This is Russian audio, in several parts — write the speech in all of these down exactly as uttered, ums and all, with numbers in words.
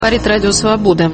Говорит Радио Свобода.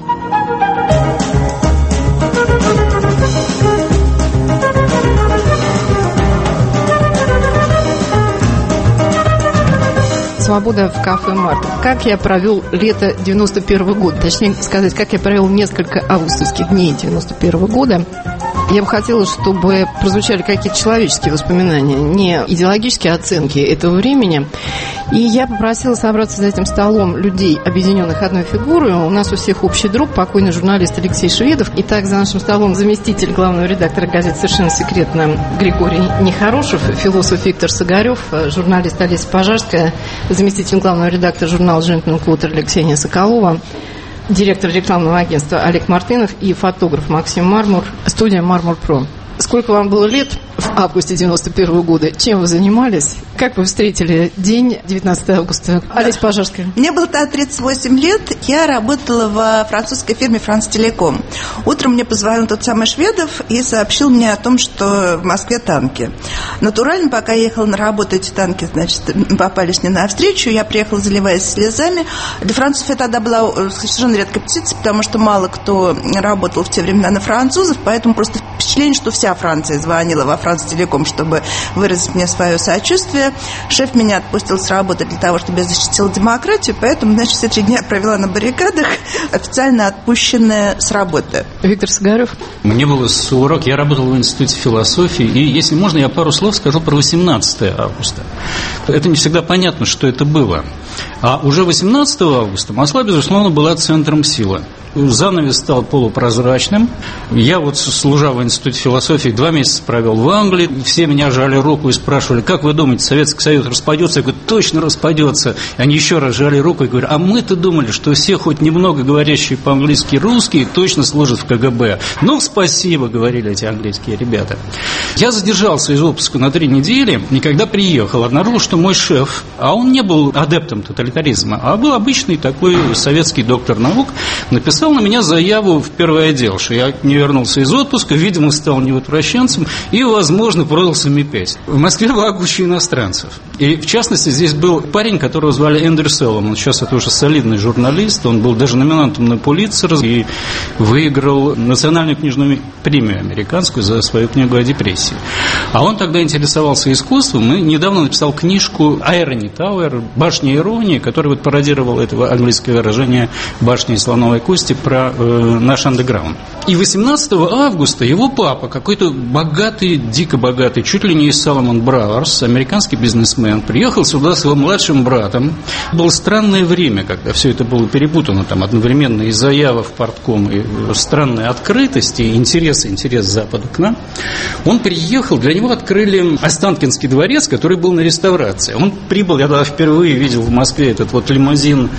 Свобода в кафе «Март». Как я провел лето девяносто первого года, точнее сказать, как я провел несколько августовских дней девяносто первого года. Я бы хотела, чтобы прозвучали какие-то человеческие воспоминания, не идеологические оценки этого времени. И я попросила собраться за этим столом людей, объединенных одной фигурой. У нас у всех общий друг, покойный журналист Алексей Шведов. Итак, за нашим столом заместитель главного редактора газеты «Совершенно секретно» Григорий Нехорошев, философ Виктор Сагарев, журналист Олеся Пожарская, заместитель главного редактора журнала «Джентльмен Квотер» Ксения Соколова, директор рекламного агентства Олег Мартынов и фотограф Максим Мармур, студия «Мармур Про». Сколько вам было лет в августе девяносто первого года? Чем вы занимались? Как вы встретили день девятнадцатого августа? Олеся Пожарская. Мне было тогда тридцать восемь лет. Я работала во французской фирме «Франс Телеком». Утром мне позвонил тот самый Шведов и сообщил мне о том, что в Москве танки. Натурально, пока я ехала на работу, эти танки, значит, попались мне навстречу. Я приехала, заливаясь слезами. Для французов это тогда была совершенно редкая птица, потому что мало кто работал в те времена на французов, поэтому просто впечатление, что вся Франция звонила во «Франс Телеком», чтобы выразить мне свое сочувствие. Шеф меня отпустил с работы для того, чтобы я защитила демократию, поэтому, значит, все три дня провела на баррикадах, официально отпущенная с работы. Виктор Сагарев. Мне было сорок, я работал в Институте философии, и, если можно, я пару слов скажу про восемнадцатое августа. Это не всегда понятно, что это было. А уже восемнадцатого августа Москва, безусловно, была центром силы. Занавес стал полупрозрачным. Я вот, служа в Институте философии, два месяца провел в Англии. Все меня жали руку и спрашивали: как вы думаете, Советский Союз распадется? Я говорю: точно распадется. Они еще раз жали руку и говорят: а мы-то думали, что все хоть немного говорящие по-английски русские точно служат в КГБ. Ну, спасибо, говорили эти английские ребята. Я задержался из отпуска на три недели, и когда приехал, обнаружил, что мой шеф, а он не был адептом тоталитаризма, а был обычный такой советский доктор наук, написал на меня заяву в первый отдел, что я не вернулся из отпуска, видимо, стал невозвращенцем и, возможно, продался Ми пять. В Москве была куча иностранцев. И, в частности, здесь был парень, которого звали Эндрю Селлом. Он сейчас это уже солидный журналист. Он был даже номинантом на Пулитцер и выиграл национальную книжную премию американскую за свою книгу о депрессии. А он тогда интересовался искусством и недавно написал книжку «Irony Tower», «Башня иронии», которая вот пародировала этого английское выражение «башня из слоновой кости» про э, наш андеграунд. И восемнадцатого августа его папа, какой-то богатый, дико богатый, чуть ли не из Salomon Brothers, американский бизнесмен, приехал сюда с своим младшим братом. Было странное время, когда все это было перепутано, там одновременно и заява в партком, и странная открытость, и интерес, интерес Запада к нам. Он приехал, для него открыли Останкинский дворец, который был на реставрации. Он прибыл, я тогда впервые видел в Москве этот вот лимузин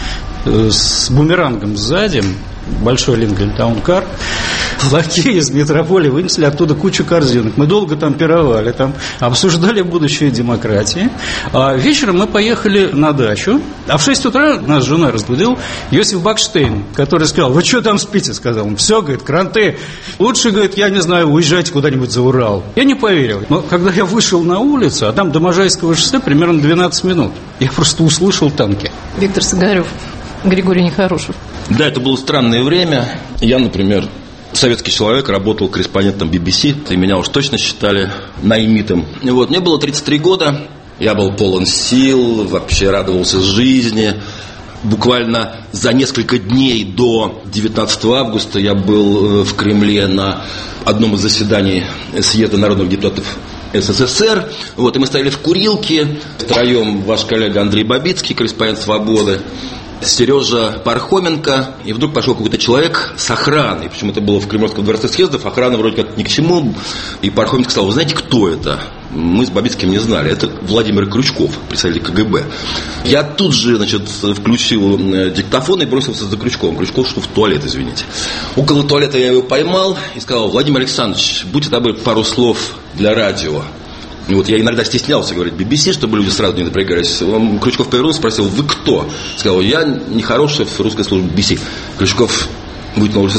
с бумерангом сзади, большой Линкольн Таункар. Лакеи из метрополии вынесли оттуда кучу корзинок. Мы долго там пировали, там обсуждали будущее демократии. А вечером мы поехали на дачу. А в шесть утра нас с женой разбудил Йосиф Бакштейн, который сказал: вы что там спите? Сказал он. Все, говорит, кранты. Лучше, говорит, я не знаю, уезжайте куда-нибудь за Урал. Я не поверил. Но когда я вышел на улицу, а там до Можайского шоссе примерно двенадцать минут, я просто услышал танки. Виктор Сагарев, Григорий Нехорошев. Да, это было странное время. Я, например, советский человек, работал корреспондентом би би си, и меня уж точно считали наймитом. И вот, мне было тридцать три года, я был полон сил, вообще радовался жизни. Буквально за несколько дней до девятнадцатого августа я был в Кремле на одном из заседаний съезда народных депутатов эс эс эс эр. Вот, и мы стояли в курилке, втроем ваш коллега Андрей Бабицкий, корреспондент «Свободы», Сережа Пархоменко, и вдруг пошел какой-то человек с охраной, причем это было в Кремлевском дворце съездов, охрана вроде как ни к чему, и Пархоменко сказал: вы знаете, кто это? Мы с Бабицким не знали, это Владимир Крючков, представитель ка гэ бэ. Я тут же, значит, включил диктофон и бросился за Крючковым. Крючков, что в туалет, извините. Около туалета я его поймал и сказал: Владимир Александрович, будьте добры, пару слов для радио. И вот я иногда стеснялся говорить би би си, чтобы люди сразу не напрягались. Он, Крючков повернулся, спросил: вы кто? Сказал: я Нехорошев, русская служба би би си. Крючков, будь на улице, сказал: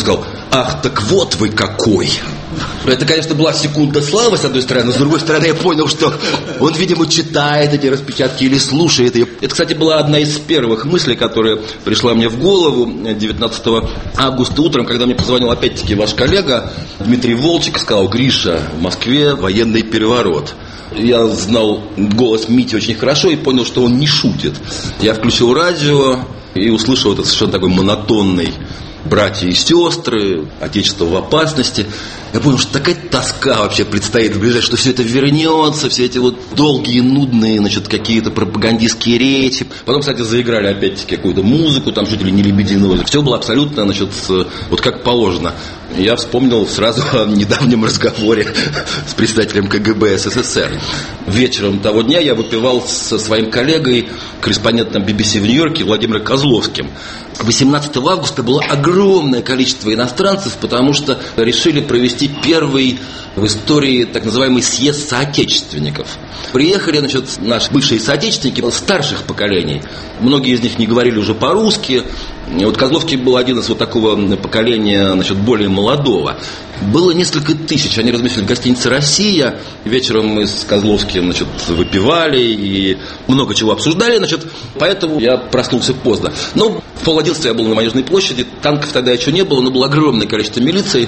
Ах, так вот вы какой! Это, конечно, была секунда славы, с одной стороны, но с другой стороны я понял, что он, видимо, читает эти распечатки или слушает ее. Это, кстати, была одна из первых мыслей, которая пришла мне в голову девятнадцатого августа утром, когда мне позвонил опять-таки ваш коллега Дмитрий Волчек и сказал: Гриша, в Москве военный переворот. Я знал голос Мити очень хорошо и понял, что он не шутит. Я включил радио и услышал этот совершенно такой монотонный: братья и сестры, отечество в опасности. Я понял, что такая тоска вообще предстоит в ближайшее, что все это вернется, все эти вот долгие, нудные, значит, какие-то пропагандистские речи. Потом, кстати, заиграли опять-таки какую-то музыку, там чуть ли не «Лебединое». Все было абсолютно, значит, вот как положено. Я вспомнил сразу о недавнем разговоре с председателем ка гэ бэ эс эс эс эр. Вечером того дня я выпивал со своим коллегой, корреспондентом би би си в Нью-Йорке Владимиром Козловским. восемнадцатого августа было огромное количество иностранцев, потому что решили провести первый в истории так называемый съезд соотечественников. Приехали, значит, наши бывшие соотечественники старших поколений. Многие из них не говорили уже по-русски. И вот Козловский был один из вот такого поколения, значит, более молодого. Было несколько тысяч. Они разместились в гостинице «Россия». Вечером мы с Козловским, значит, выпивали и много чего обсуждали, значит, поэтому я проснулся поздно. Но в пол одиннадцатого я был на Манежной площади. Танков тогда еще не было, но было огромное количество милиции.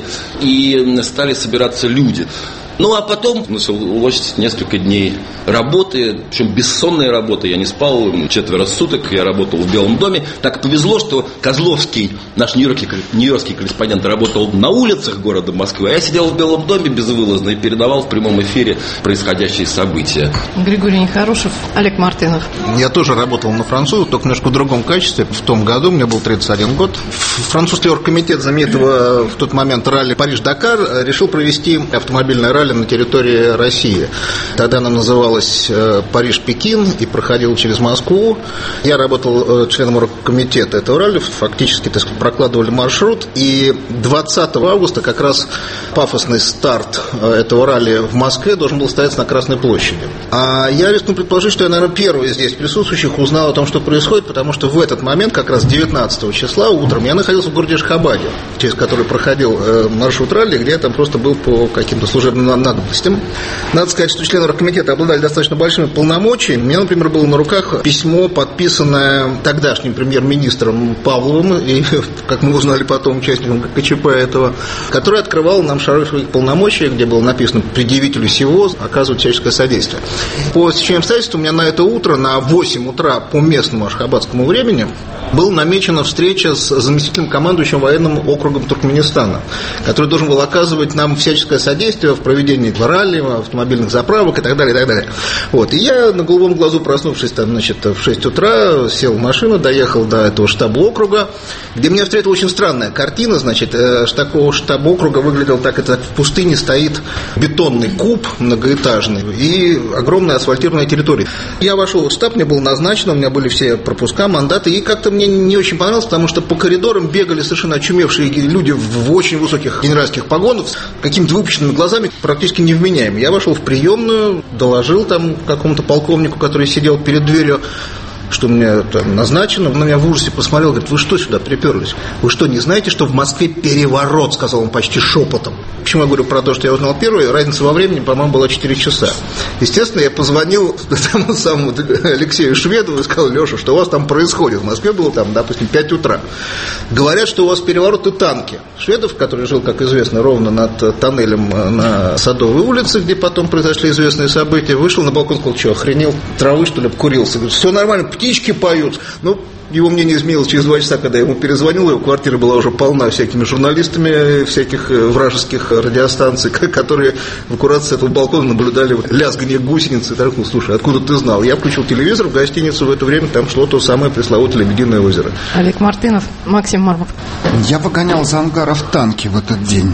И стали собираться люди. Ну, а потом началось несколько дней работы, причем бессонной работы. Я не спал четверо суток, я работал в Белом доме. Так повезло, что Козловский, наш нью-йоркский, нью-йоркский корреспондент, работал на улицах города Москвы, а я сидел в Белом доме безвылазно и передавал в прямом эфире происходящие события. Григорий Нехорошев, Олег Мартынов. Я тоже работал на французов, только немножко в другом качестве. В том году, мне был тридцать один год. Французский оргкомитет знаменитого в тот момент ралли Париж-Дакар решил провести автомобильное ралли на территории России. Тогда она называлась Париж-Пекин и проходила через Москву. Я работал членом оргкомитета этого ралли, фактически, так сказать, прокладывали маршрут. И двадцатого августа как раз пафосный старт этого ралли в Москве должен был состояться на Красной площади. А я рискну предположить, что я, наверное, первый здесь присутствующих узнал о том, что происходит, потому что в этот момент, как раз девятнадцатого числа утром, я находился в городе Ашхабаде, через который проходил маршрут ралли, где я там просто был по каким-то служебным надобностям. Надо сказать, что члены оргкомитета обладали достаточно большими полномочиями. У меня, например, было на руках письмо, подписанное тогдашним премьер-министром Павловым и, как мы узнали потом, участником ка че пэ этого, которое открывало нам шары своих полномочий, где было написано: предъявителю сего оказывать всяческое содействие. По стечению обстоятельств у меня на это утро, на восемь утра по местному ашхабадскому времени, была намечена встреча с заместителем командующим военным округом Туркменистана, который должен был оказывать нам всяческое содействие в проведении ралли, автомобильных заправок и так далее, и так далее. Вот. И я на голубом глазу, проснувшись там, значит, в шесть утра, сел в машину, доехал до этого штаба округа, где меня встретила очень странная картина. Значит, такого штаба округа выглядел так: это в пустыне стоит бетонный куб многоэтажный и огромная асфальтированная территория. Я вошел в штаб, мне было назначено, у меня были все пропуска, мандаты, и как-то мне не очень понравилось, потому что по коридорам бегали совершенно очумевшие люди в очень высоких генеральских погонах с какими-то выпущенными глазами, практически невменяемыми. Я вошел в приемную, доложил там какому-то полковнику, который сидел перед дверью, что мне там назначено. Он на меня в ужасе посмотрел, говорит: вы что сюда приперлись? Вы что, не знаете, что в Москве переворот? Сказал он почти шепотом. Почему я говорю про то, что я узнал первый? Разница во времени, по-моему, была четыре часа. Естественно, я позвонил тому самому Алексею Шведову и сказал: Леша, что у вас там происходит? В Москве было там, допустим, пять утра. Говорят, что у вас переворот и танки. Шведов, который жил, как известно, ровно над тоннелем на Садовой улице, где потом произошли известные события, вышел на балкон, сказал: что, охренел, травы, что ли, обкурился? Говорит: все нормально, птички поют. Ну, его мнение изменилось через два часа, когда я ему перезвонил. Его квартира была уже полна всякими журналистами всяких вражеских радиостанций, которые в аккурат с этого балкона наблюдали лязгание гусеницы. И так, ну, слушай, откуда ты знал? Я включил телевизор в гостиницу, в это время там шло то самое пресловутое «Лебединое озеро». Олег Мартынов, Максим Мармов. Я выгонял за ангаров танки в этот день.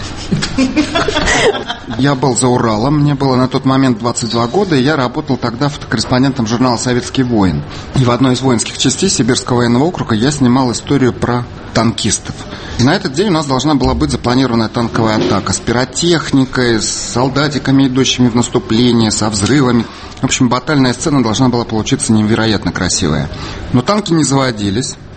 Я был за Уралом, мне было на тот момент двадцать два года, и я работал тогда фотокорреспондентом журнала «Советский воин». И в одной из воинских частей Сибирского военного округа я снимал историю про танкистов. И на этот день у нас должна была быть запланированная танковая атака с пиротехникой, с солдатиками, идущими в наступление, со взрывами. В общем, батальная сцена должна была получиться невероятно красивая. Но танки не заводились.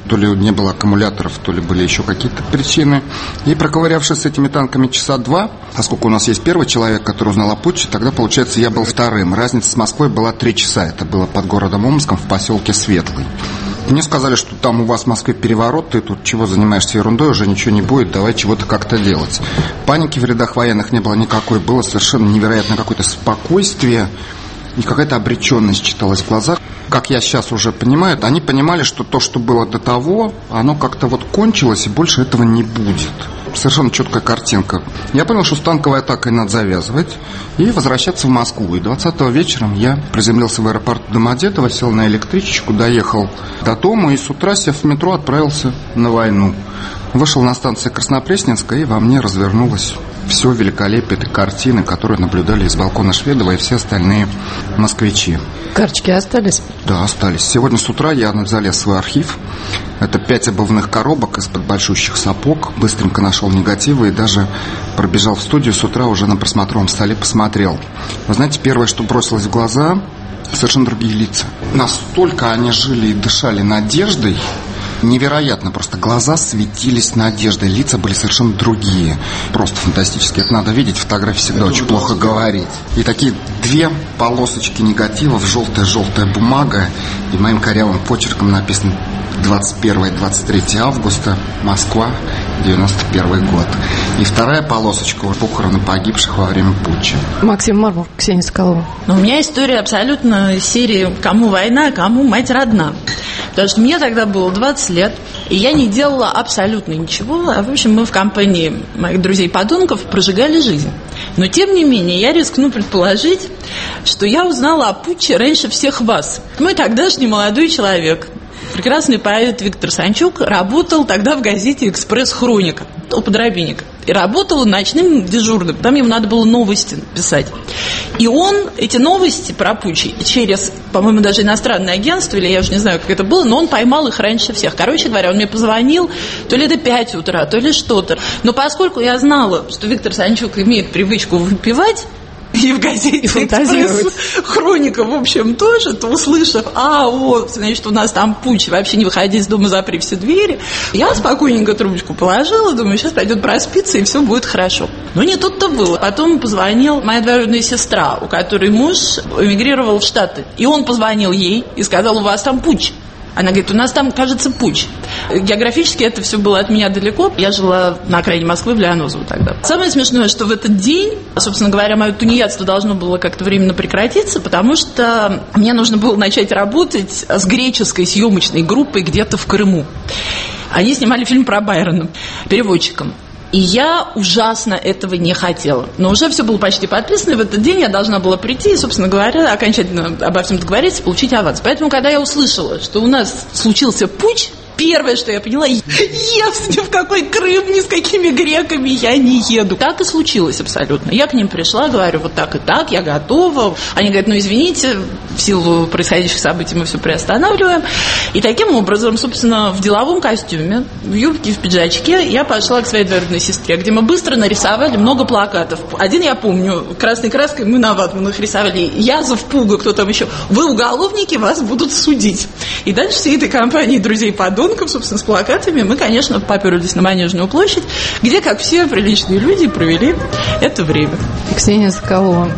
то ли не было аккумуляторов, то ли были еще какие-то причины. И проковырявшись с этими танками часа два, поскольку у нас есть первый человек, который узнал о путче, тогда, получается, я был вторым. Разница с Москвой была три часа. Это было под городом Омском в поселке Светлый. Мне сказали, что там у вас в Москве переворот, ты тут чего занимаешься ерундой, уже ничего не будет, давай чего-то как-то делать. Паники в рядах военных не было никакой, было совершенно невероятное какое-то спокойствие и какая-то обреченность читалась в глазах. Как я сейчас уже понимаю, они понимали, что то, что было до того, оно как-то вот кончилось, и больше этого не будет. Совершенно четкая картинка. Я понял, что с танковой атакой надо завязывать и возвращаться в Москву. И двадцатого вечером я приземлился в аэропорт Домодедово, сел на электричечку, доехал до дома и с утра, сев в метро, отправился на войну. Вышел на станции Краснопресненская, и во мне развернулось все великолепие этой картины, которую наблюдали из балкона Шведова и все остальные москвичи. Карточки остались? Да, остались. Сегодня с утра я залез в свой архив. Это пять обувных коробок из-под большущих сапог. Быстренько нашел негативы и даже пробежал в студию. С утра уже на просмотровом столе посмотрел. Вы знаете, первое, что бросилось в глаза, совершенно другие лица. Настолько они жили и дышали надеждой. Невероятно, просто глаза светились надеждой, лица были совершенно другие. Просто фантастически. Это надо видеть, фотографии всегда очень плохо говорить. И такие две полосочки негативов, желтая-желтая бумага, и моим корявым почерком написано двадцать первое - двадцать третье августа, Москва, девяносто первый год. И вторая полосочка — похороны погибших во время путча. Максим Мармур, Ксения Соколова. Но у меня история абсолютно из серии «Кому война, кому мать родна». Потому что мне тогда было двадцать лет, и я не делала абсолютно ничего. А, в общем, мы в компании моих друзей-подонков прожигали жизнь. Но, тем не менее, я рискну предположить, что я узнала о путче раньше всех вас. Мой тогдашний молодой человек, прекрасный поэт Виктор Санчук, работал тогда в газете «Экспресс-хроника» у Подробинника. И работал ночным дежурным. Там ему надо было новости писать. И он эти новости про путч через, по-моему, даже иностранное агентство, или я уже не знаю, как это было, но он поймал их раньше всех. Короче говоря, он мне позвонил то ли до пяти утра, то ли что-то. Но поскольку я знала, что Виктор Санчук имеет привычку выпивать, и в газете «Экспресс-хроника», в общем, тоже, то, услышав, а, вот, значит, у нас там путч, вообще не выходи из дома, запри все двери, я спокойненько трубочку положила, думаю, сейчас пойдет проспится, и все будет хорошо. Но не тут-то было. Потом позвонила моя двоюродная сестра, у которой муж эмигрировал в Штаты, и он позвонил ей и сказал: у вас там путч. Она говорит: у нас там, кажется, путч. Географически это все было от меня далеко. Я жила на окраине Москвы, в Лианозово тогда. Самое смешное, что в этот день, собственно говоря, мое тунеядство должно было как-то временно прекратиться, потому что мне нужно было начать работать с греческой съемочной группой где-то в Крыму. Они снимали фильм про Байрона переводчиком. И я ужасно этого не хотела. Но уже все было почти подписано, и в этот день я должна была прийти и, собственно говоря, окончательно обо всем договориться, получить аванс. Поэтому, когда я услышала, что у нас случился путч, первое, что я поняла: я ни в какой Крым, ни с какими греками я не еду. Так и случилось абсолютно. Я к ним пришла, говорю: вот так и так, я готова. Они говорят: ну, извините, в силу происходящих событий мы все приостанавливаем. И таким образом, собственно, в деловом костюме, в юбке, в пиджачке, я пошла к своей двоюродной сестре, где мы быстро нарисовали много плакатов. Один я помню, красной краской мы на ватманах рисовали: Язов, Пуга, кто там еще. Вы уголовники, вас будут судить. И дальше всей этой компании друзей-подонков, собственно, с плакатами, мы, конечно, поперлись на Манежную площадь, где, как все приличные люди, провели это время. Ксения Соколова.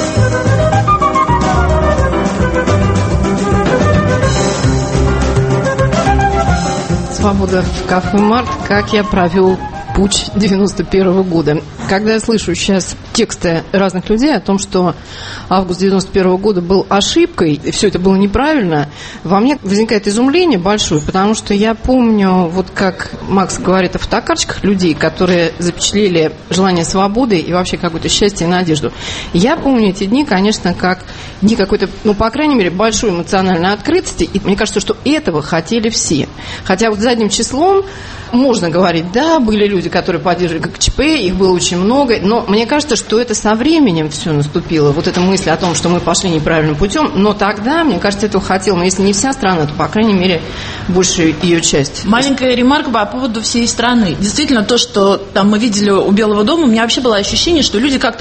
«Свобода» в кафе «Март». Как я провел путч девяносто первого года. Когда я слышу сейчас тексты разных людей о том, что август девяносто первого года был ошибкой, и все это было неправильно, во мне возникает изумление большое, потому что я помню, вот как Макс говорит о фотокарточках людей, которые запечатлели желание свободы и вообще какое-то счастье и надежду. Я помню эти дни, конечно, как дни какой-то, ну, по крайней мере, большой эмоциональной открытости, и мне кажется, что этого хотели все. Хотя вот задним числом можно говорить: да, были люди, которые поддерживали ГКЧП, их было очень много, но мне кажется, что это со временем все наступило, вот эта мысль о том, что мы пошли неправильным путем, но тогда, мне кажется, этого хотел, но если не вся страна, то, по крайней мере, большая ее часть. Маленькая ремарка по поводу всей страны. Действительно, то, что там мы видели у Белого дома, у меня вообще было ощущение, что люди как-то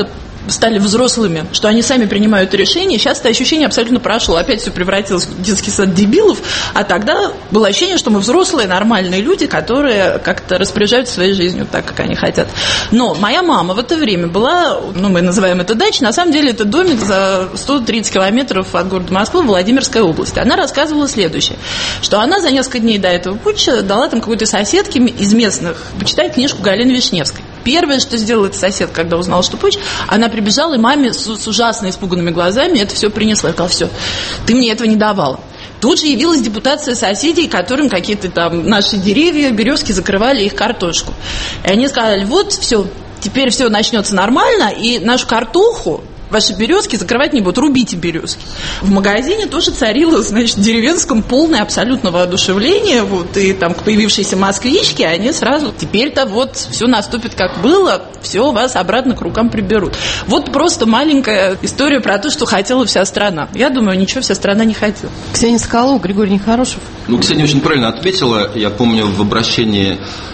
стали взрослыми, что они сами принимают решения. Сейчас это ощущение абсолютно прошло. Опять все превратилось в детский сад дебилов. А тогда было ощущение, что мы взрослые, нормальные люди, которые как-то распоряжаются своей жизнью так, как они хотят. Но моя мама в это время была, ну, мы называем это дачей, на самом деле это домик за сто тридцать километров от города Москвы в Владимирской области. Она рассказывала следующее, что она за несколько дней до этого путча дала там какой-то соседке из местных почитать книжку Галины Вишневской. Первое, что сделала эта соседка, когда узнала, что путч, она прибежала и маме с, с ужасно испуганными глазами это все принесла. Я сказала, все, ты мне этого не давала. Тут же явилась депутация соседей, которым какие-то там наши деревья, березки закрывали их картошку. И они сказали, вот, все, теперь все начнется нормально, и нашу картоху ваши березки закрывать не будут, рубите березки. В магазине тоже царило, значит, в деревенском полное абсолютно воодушевление, вот, и там появившиеся москвички, они сразу, теперь-то вот все наступит как было, все вас обратно к рукам приберут. Вот просто маленькая история про то, что хотела вся страна. Я думаю, ничего вся страна не хотела. Ксения Соколова, Григорий Нехорошев. Ну, Ксения очень правильно отметила. Я помню в обращении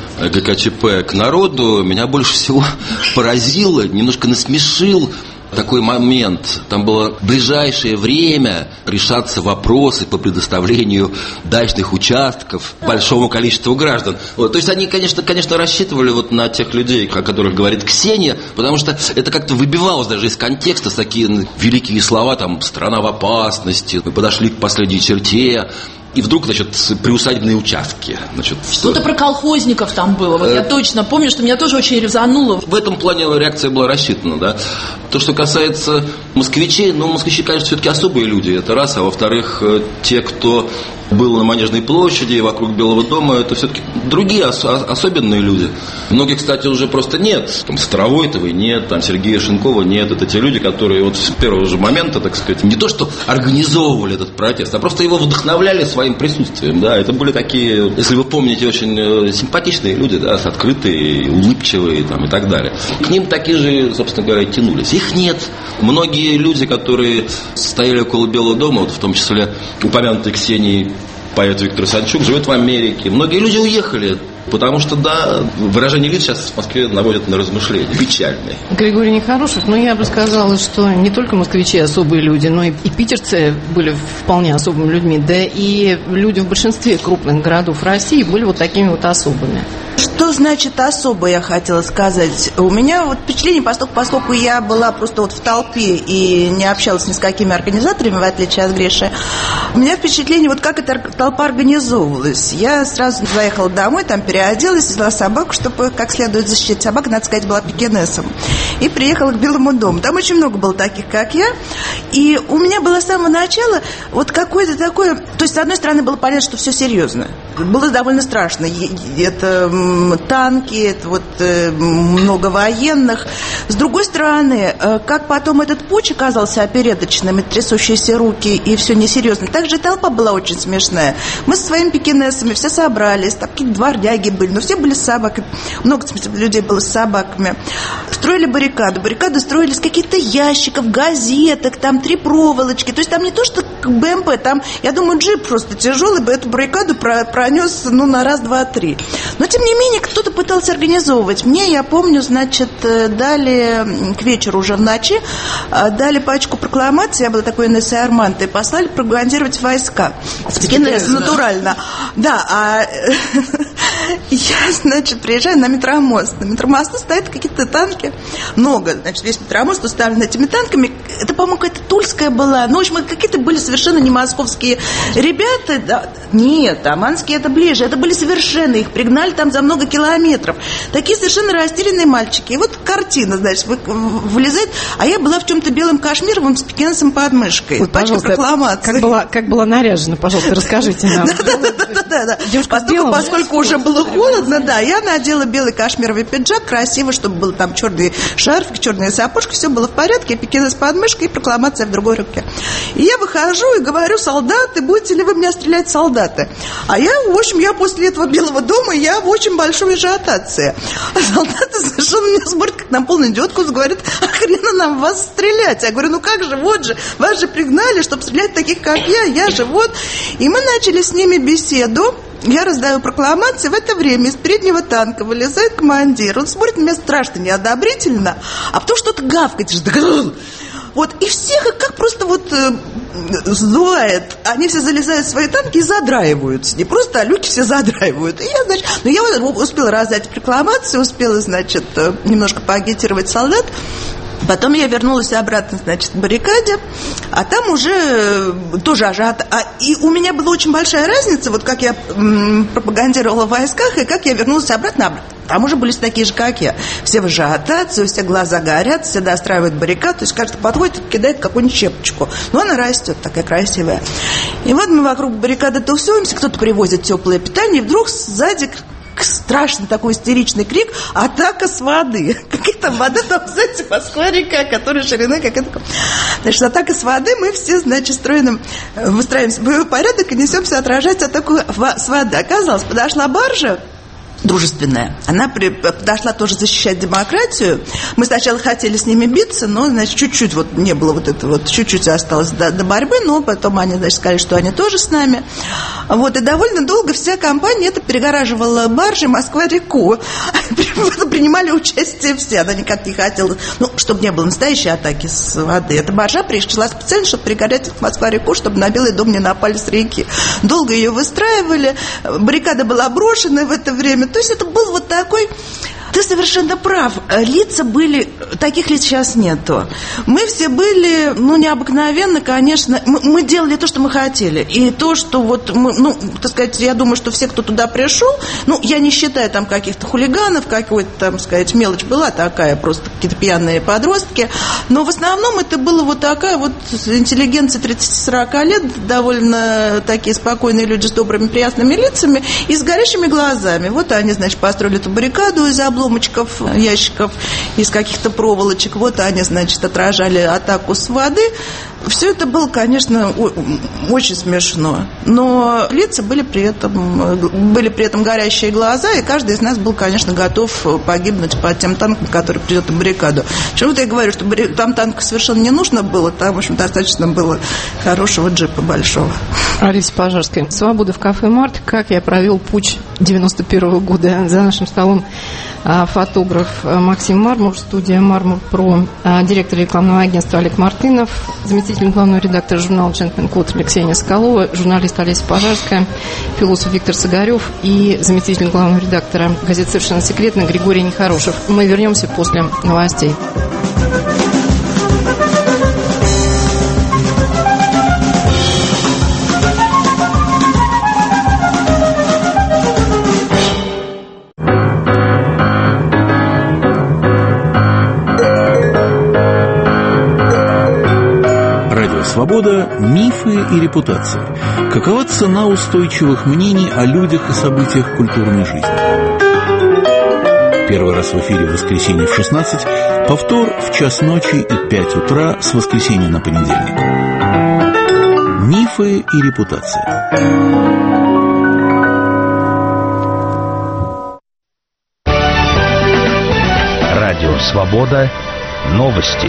ГКЧП к народу меня больше всего поразило, немножко насмешил такой момент. Там было в ближайшее время решаться вопросы по предоставлению дачных участков большому количеству граждан. Вот. То есть они, конечно, конечно, рассчитывали вот на тех людей, о которых говорит Ксения, потому что это как-то выбивалось даже из контекста, такие великие слова, там, страна в опасности, мы подошли к последней черте. И вдруг, значит, приусадебные участки. Значит, что-то про колхозников там было. Вот э... я точно помню, что меня тоже очень резануло. В этом плане реакция была рассчитана, да. То, что касается москвичей, ну, москвичи, конечно, все-таки особые люди, это раз. А во-вторых, те, кто был на Манежной площади, вокруг Белого дома, это все-таки другие ос- особенные люди. Многих, кстати, уже просто нет. Там Старовойтовой нет, там Сергея Шинкова нет. Это те люди, которые вот с первого же момента, так сказать, не то что организовывали этот протест, а просто его вдохновляли своим присутствием. Да. Это были такие, если вы помните, очень симпатичные люди, да, с открытые, улыбчивые там, и так далее. К ним такие же, собственно говоря, тянулись. Их нет. Многие люди, которые стояли около Белого дома, вот в том числе упомянутый Ксенией поэт Виктор Санчук, живет в Америке. Многие люди уехали, потому что, да, выражение лиц сейчас в Москве наводят на размышления печальные. Григорий Нехорошев, ну, я бы сказала, что не только москвичи особые люди, но и, и питерцы были вполне особыми людьми, да и люди в большинстве крупных городов России были вот такими вот особыми. Что значит особо, я хотела сказать? У меня вот впечатление, поскольку, поскольку я была просто вот в толпе и не общалась ни с какими организаторами, в отличие от Гриши, у меня впечатление, вот как эта толпа организовывалась. Я сразу заехала домой, там переоделась, взяла собаку, чтобы как следует защитить. Собака, надо сказать, была пекинесом. И приехала к Белому дому. Там очень много было таких, как я. И у меня было с самого начала вот какое-то такое... То есть, с одной стороны, было понятно, что все серьезно. Было довольно страшно. Это танки, это вот много военных. С другой стороны, как потом этот путч оказался опередочным, и трясущиеся руки, и все несерьезно. Также и толпа была очень смешная. Мы со своими пекинесами все собрались, там какие-то дворняги были, но все были с собаками. Много, в смысле, людей было с собаками. Строили баррикаду. Баррикады строили из каких-то ящиков, газеток, там три проволочки. То есть там не то, что БМП, там, я думаю, джип просто тяжелый бы эту баррикаду пронес, ну, на раз, два, три. Но, тем не менее, кто-то пытался организовывать. Мне, я помню, значит, дали к вечеру уже в ночи, дали пачку прокламаций, я была такой Инессой Армантой, послали пропагандировать войска. Пекинес, натурально. Да, а я, значит, приезжаю на метромост. На метромосту стоят какие-то танки, много, значит, весь метромост уставлен этими танками. Это, по-моему, какая-то тульская была. Ну, в общем, какие-то были совершенно не московские ребята. Да. Нет, аманские это ближе. Это были совершенно, их пригнали там за много километров. Такие совершенно растерянные мальчики. И вот картина, значит, вылезает. А я была в чем-то белом кашмировом с пекинесом под мышкой. Вот, пачка прокламаций. Как была, как была наряжена, пожалуйста, расскажите нам. Да-да-да. Поскольку уже было холодно, да, я надела белый кашмировый пиджак, красиво, чтобы был там черный шарфик, черные сапожки, все было в порядке, пекинес под мышкой и прокламация в другой руке. И я выхожу и говорю: солдаты, будете ли вы меня стрелять, солдаты? А я, в общем, я после этого Белого дома, я в очень большой ажиотации. А солдаты совершенно меня смотрят, как на полную идиотку, говорят: а хрена нам вас стрелять? Я говорю: ну как же, вот же, вас же пригнали, чтобы стрелять таких, как я, я же вот. И мы начали с ними беседу. я раздаю прокламации, в это время из переднего танка вылезает командир. Он смотрит на меня страшно неодобрительно, а потом что-то гавкает. Вот, и всех их как просто вот э, сдувает. Они все залезают в свои танки и задраиваются. Не просто, а люки все задраивают. И я, значит, ну, я успела раздать прокламации, успела, значит, немножко поагитировать солдат. Потом я вернулась обратно, значит, к баррикаде, а там уже тоже ажиотаж. А, и у меня была очень большая разница, вот как я м, пропагандировала в войсках, и как я вернулась обратно, обратно. Там уже были такие же, как я. Все в ажиотации, у всех глаза горят, все достраивают баррикад, то есть каждый подходит и кидает какую-нибудь щепочку. Но она растет, такая красивая. И вот мы вокруг баррикады тусуемся, кто-то привозит теплое питание, и вдруг сзади... страшный такой истеричный крик: атака с воды. Какая-то вода, там, знаете, Москва-река, которая шириной, как это. Значит, атака с воды, мы все, значит, стройным выстраиваемся в боевой порядок и несемся отражать атаку с воды. Оказалось, подошла баржа дружественная. Она при, подошла тоже защищать демократию. Мы сначала хотели с ними биться, но, значит, чуть-чуть вот не было вот этого, вот чуть-чуть осталось до, до борьбы, но потом они, значит, сказали, что они тоже с нами. Вот, и довольно долго вся компания это перегораживала баржей Москва-реку. Принимали участие все. Она никак не хотела, ну, чтобы не было настоящей атаки с воды. Эта баржа пришла специально, чтобы перегорять Москва-реку, чтобы на Белый дом не напали с реки. Долго ее выстраивали. Баррикада была брошена в это время. То есть это был вот такой... Ты совершенно прав. Лица были... Таких лиц сейчас нету. Мы все были, ну, необыкновенно, конечно. Мы, мы делали то, что мы хотели. И то, что вот... Мы, ну, так сказать, я думаю, что все, кто туда пришел... Ну, я не считаю там каких-то хулиганов, какой-то, там, сказать, мелочь была такая, просто какие-то пьяные подростки. Но в основном это было вот такая вот интеллигенция тридцати-сорока лет, довольно такие спокойные люди с добрыми, приятными лицами и с горящими глазами. Вот они, значит, построили эту баррикаду из обломков, ящиков, из каких-то проволочек. Вот они, значит, отражали атаку с воды. Все это было, конечно, очень смешно. Но лица были при этом, были при этом горящие глаза, и каждый из нас был, конечно, готов погибнуть под тем танком, который придет на баррикаду. Почему-то я говорю, что там танка совершенно не нужно было, там, в общем, достаточно было хорошего джипа большого. Олеся Пожарская. «Свобода» в кафе «Март». Как я провел путь девяносто первого года. За нашим столом фотограф Максим Мармур, студия «Мармур Про», директор рекламного агентства Олег Мартынов, заместитель главного редактора журнала «Джентльмен Код» Алексея Соколова, журналист Олеся Пожарская, философ Виктор Сагарев и заместитель главного редактора газеты «Совершенно секретно» Григорий Нехорошев. Мы вернемся после новостей. Свобода, мифы и репутации. Какова цена устойчивых мнений о людях и событиях культурной жизни? Первый раз в эфире в воскресенье в шестнадцать, повтор в час ночи и пять утра с воскресенья на понедельник. Мифы и репутация. Радио «Свобода». Новости.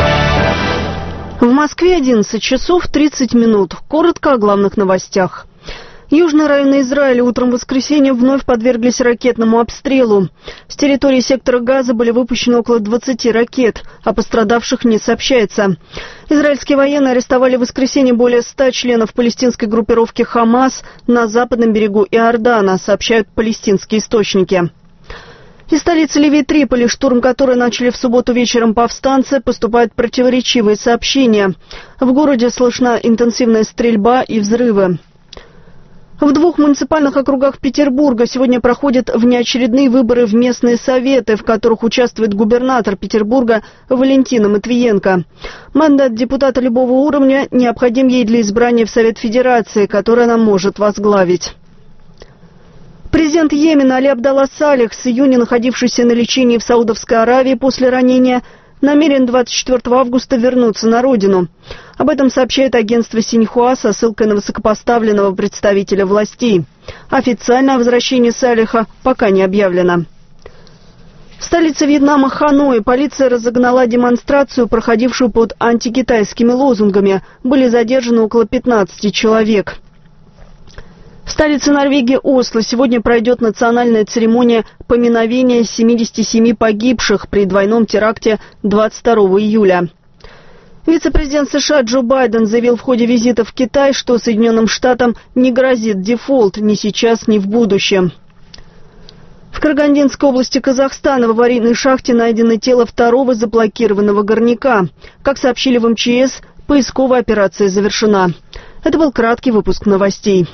В Москве одиннадцать часов тридцать минут. Коротко о главных новостях. Южные районы Израиля утром в воскресенье вновь подверглись ракетному обстрелу. С территории сектора Газа были выпущены около двадцати ракет, о пострадавших не сообщается. Израильские военные арестовали в воскресенье более ста членов палестинской группировки «Хамас» на западном берегу Иордана, сообщают палестинские источники. Из столицы Ливии Триполи, штурм которой начали в субботу вечером повстанцы, поступают противоречивые сообщения. В городе слышна интенсивная стрельба и взрывы. В двух муниципальных округах Петербурга сегодня проходят внеочередные выборы в местные советы, в которых участвует губернатор Петербурга Валентина Матвиенко. Мандат депутата любого уровня необходим ей для избрания в Совет Федерации, который она может возглавить. Президент Йемена Али Абдалла Салих, с июня находившийся на лечении в Саудовской Аравии после ранения, намерен двадцать четвёртого августа вернуться на родину. Об этом сообщает агентство Синьхуа со ссылкой на высокопоставленного представителя властей. Официально о возвращении Салиха пока не объявлено. В столице Вьетнама Ханой полиция разогнала демонстрацию, проходившую под антикитайскими лозунгами. Были задержаны около пятнадцати человек. В столице Норвегии Осло сегодня пройдет национальная церемония поминовения семидесяти семи погибших при двойном теракте двадцать второго июля. Вице-президент США Джо Байден заявил в ходе визита в Китай, что Соединенным Штатам не грозит дефолт ни сейчас, ни в будущем. В Карагандинской области Казахстана в аварийной шахте найдено тело второго заблокированного горняка. Как сообщили в эм че эс, поисковая операция завершена. Это был краткий выпуск новостей.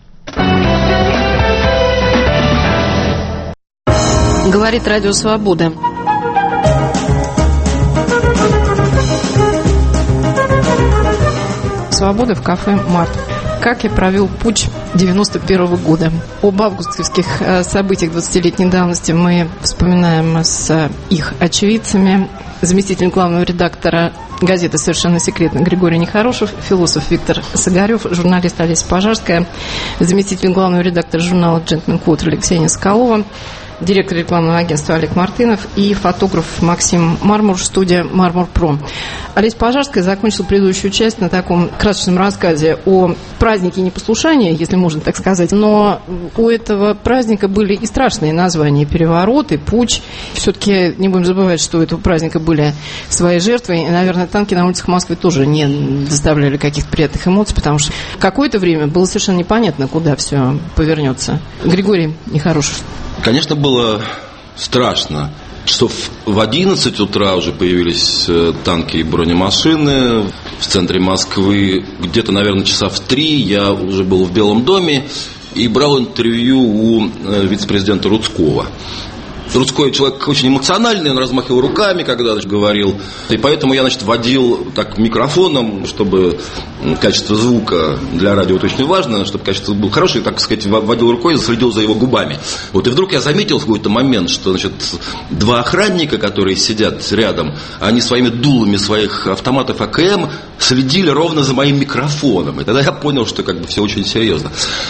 Говорит Радио Свобода. Свобода в кафе «Март». Как я провел путч девяносто первого года. Об августовских событиях двадцатилетней давности мы вспоминаем с их очевидцами. Заместитель главного редактора газеты «Совершенно секретно» Григорий Нехорошев, философ Виктор Сагарев, журналист Олеся Пожарская, заместитель главного редактора журнала «Джентльмен Код» Алексея Соколова, директор рекламного агентства Олег Мартынов и фотограф Максим Мармур, студия «Мармур Про». Олеся Пожарская закончила предыдущую часть на таком красочном рассказе о празднике непослушания, если можно так сказать. Но у этого праздника были и страшные названия: переворот и путч. Все-таки не будем забывать, что у этого праздника были свои жертвы. И, наверное, танки на улицах Москвы тоже не доставляли каких-то приятных эмоций, потому что какое-то время было совершенно непонятно, куда все повернется. Григорий Нехорошев. Конечно, было страшно. Часов в одиннадцать утра уже появились танки и бронемашины. В центре Москвы где-то, наверное, часа в три я уже был в Белом доме и брал интервью у вице-президента Рудского. Рудской человек очень эмоциональный, он размахивал руками, когда говорил. И поэтому я, значит, водил так микрофоном, чтобы качество звука для радио очень важно, чтобы качество было хорошее, так сказать, водил рукой и следил за его губами. Вот и вдруг я заметил в какой-то момент, что, значит, два охранника, которые сидят рядом, они своими дулами своих автоматов а ка эм следили ровно за моим микрофоном. И тогда я понял, что как бы все очень серьезно.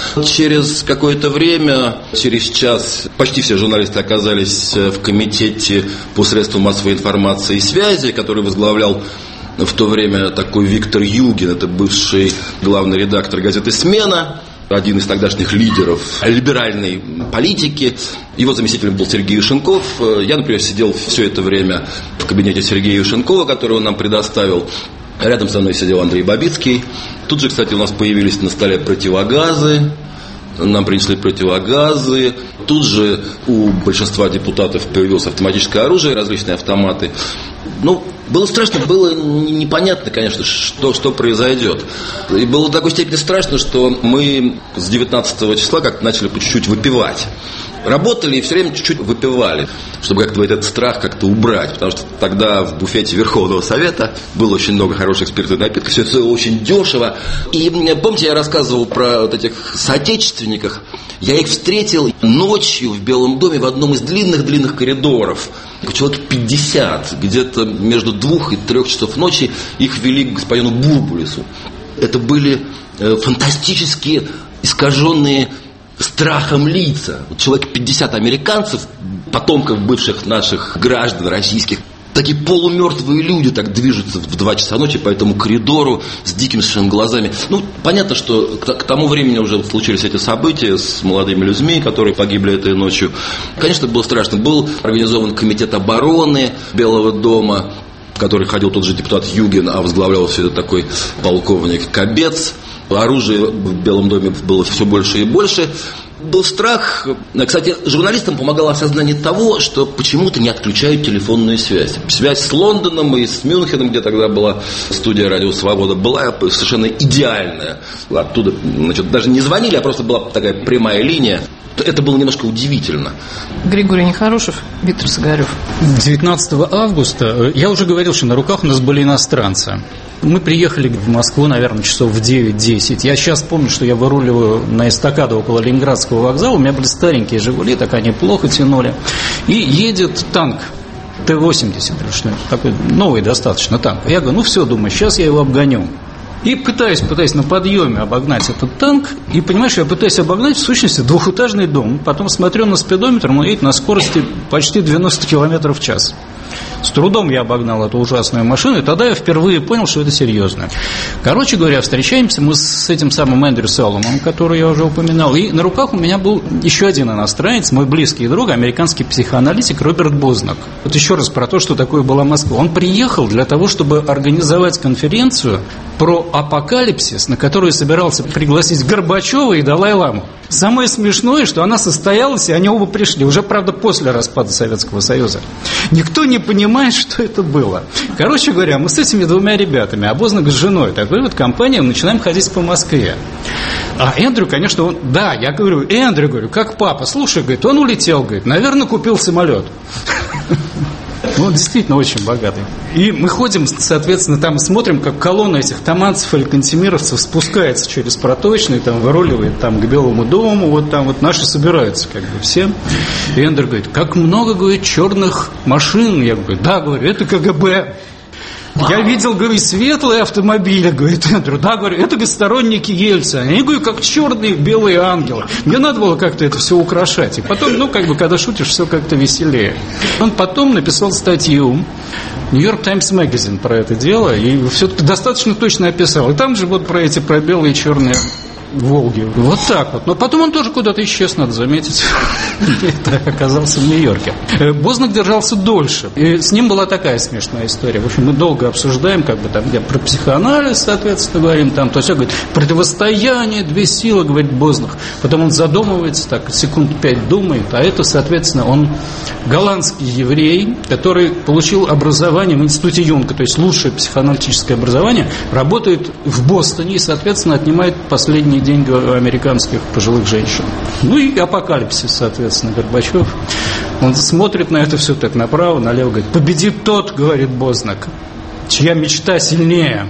Через какое-то время, через час, почти все журналисты оказались в комитете по средствам массовой информации и связи, который возглавлял в то время такой Виктор Югин, это бывший главный редактор газеты «Смена», один из тогдашних лидеров либеральной политики. Его заместителем был Сергей Ушенков. Я, например, сидел все это время в кабинете Сергея Ушенкова, который он нам предоставил. Рядом со мной сидел Андрей Бабицкий. Тут же, кстати, у нас появились на столе противогазы. Нам принесли противогазы. Тут же у большинства депутатов появилось автоматическое оружие, различные автоматы. Ну, было страшно, было непонятно, конечно, что, что произойдет. И было до такой степени страшно, что мы с девятнадцатого числа как-то начали по чуть-чуть выпивать. Работали и все время чуть-чуть выпивали, чтобы как-то этот страх как-то убрать. Потому что тогда в буфете Верховного Совета было очень много хороших спиртных напитков, все это очень дешево. И помните, я рассказывал про вот этих соотечественников. Я их встретил ночью в Белом доме в одном из длинных-длинных коридоров. Человек пятьдесят, где-то между двух и трех часов ночи их вели к господину Бурбулису. Это были фантастические, искаженные страхом лица. Человек пятьдесят американцев, потомков бывших наших граждан российских, такие полумертвые люди так движутся в два часа ночи по этому коридору с дикими совершенно глазами. Ну, понятно, что к, к тому времени уже случились эти события с молодыми людьми, которые погибли этой ночью. Конечно, было страшно. Был организован комитет обороны Белого дома, в который ходил тот же депутат Югин, а возглавлял все это такой полковник Кобец. Оружия в Белом доме было все больше и больше. Был страх. Кстати, журналистам помогало осознание того, что почему-то не отключают телефонную связь. Связь с Лондоном и с Мюнхеном, где тогда была студия «Радио Свобода», была совершенно идеальная. Оттуда, значит, даже не звонили, а просто была такая прямая линия. Это было немножко удивительно. Григорий Нехорошев, Виктор Сагарев. девятнадцатого августа, я уже говорил, что на руках у нас были иностранцы. Мы приехали в Москву, наверное, часов в девять-десять. Я сейчас помню, что я выруливаю на эстакаду около Ленинградского вокзала. У меня были старенькие «Жигули», так они плохо тянули. И едет танк Т восемьдесят, такой новый достаточно танк. Я говорю, ну все, думаю, сейчас я его обгоню. И пытаюсь, пытаюсь на подъеме обогнать этот танк. И, понимаешь, я пытаюсь обогнать, в сущности, двухэтажный дом. Потом смотрю на спидометр, он едет на скорости почти девяносто километров в час. С трудом я обогнал эту ужасную машину, и тогда я впервые понял, что это серьезно. Короче говоря, встречаемся мы с этим самым Эндрю Соломоном, который я уже упоминал, и на руках у меня был еще один иностранец, мой близкий друг, американский психоаналитик Роберт Бознак. Вот еще раз про то, что такое была Москва. Он приехал для того, чтобы организовать конференцию про апокалипсис, на которую собирался пригласить Горбачева и Далай-ламу. Самое смешное, что она состоялась, и они оба пришли, уже, правда, после распада Советского Союза. Никто не понимает, что это было. Короче говоря, мы с этими двумя ребятами, а Бознак с женой, такой вот компанией, начинаем ходить по Москве. А Эндрю, конечно, он... Да, я говорю, Эндрю, говорю, как папа, слушай, говорит, он улетел, говорит, наверное, купил самолет. Он действительно очень богатый. И мы ходим, соответственно, там смотрим, как колонна этих таманцев или кантемировцев спускается через Проточный, там выруливает там, к Белому дому, вот там вот наши собираются как бы все. И Эндер говорит, как много, говорит, черных машин. Я говорю, да, говорю, это КГБ. Я видел, говорю, светлые автомобили, говорит Эндрю. Да, говорю, это сторонники Ельцина. Я говорю, как черные белые ангелы. Мне надо было как-то это все украшать. И потом, ну, как бы, когда шутишь, все как-то веселее. Он потом написал статью Нью-Йорк Таймс Magazine про это дело, и все-таки достаточно точно описал. И там же вот про эти, про белые и черные Волги. Вот так вот. Но потом он тоже куда-то исчез, надо заметить. Это оказался в Нью-Йорке. Бознак держался дольше. И с ним была такая смешная история. В общем, мы долго обсуждаем, как бы там, где про психоанализ, соответственно, говорим, там, то есть, говорит, противостояние, две силы, говорит Бознак. Потом он задумывается, так, секунд пять думает, а это, соответственно, он голландский еврей, который получил образование в институте Юнга, то есть лучшее психоаналитическое образование, работает в Бостоне и, соответственно, отнимает последние деньги у американских пожилых женщин. Ну и апокалипсис, соответственно, Горбачев. Он смотрит на это все так направо, налево, говорит, победит тот, говорит Бознак, чья мечта сильнее.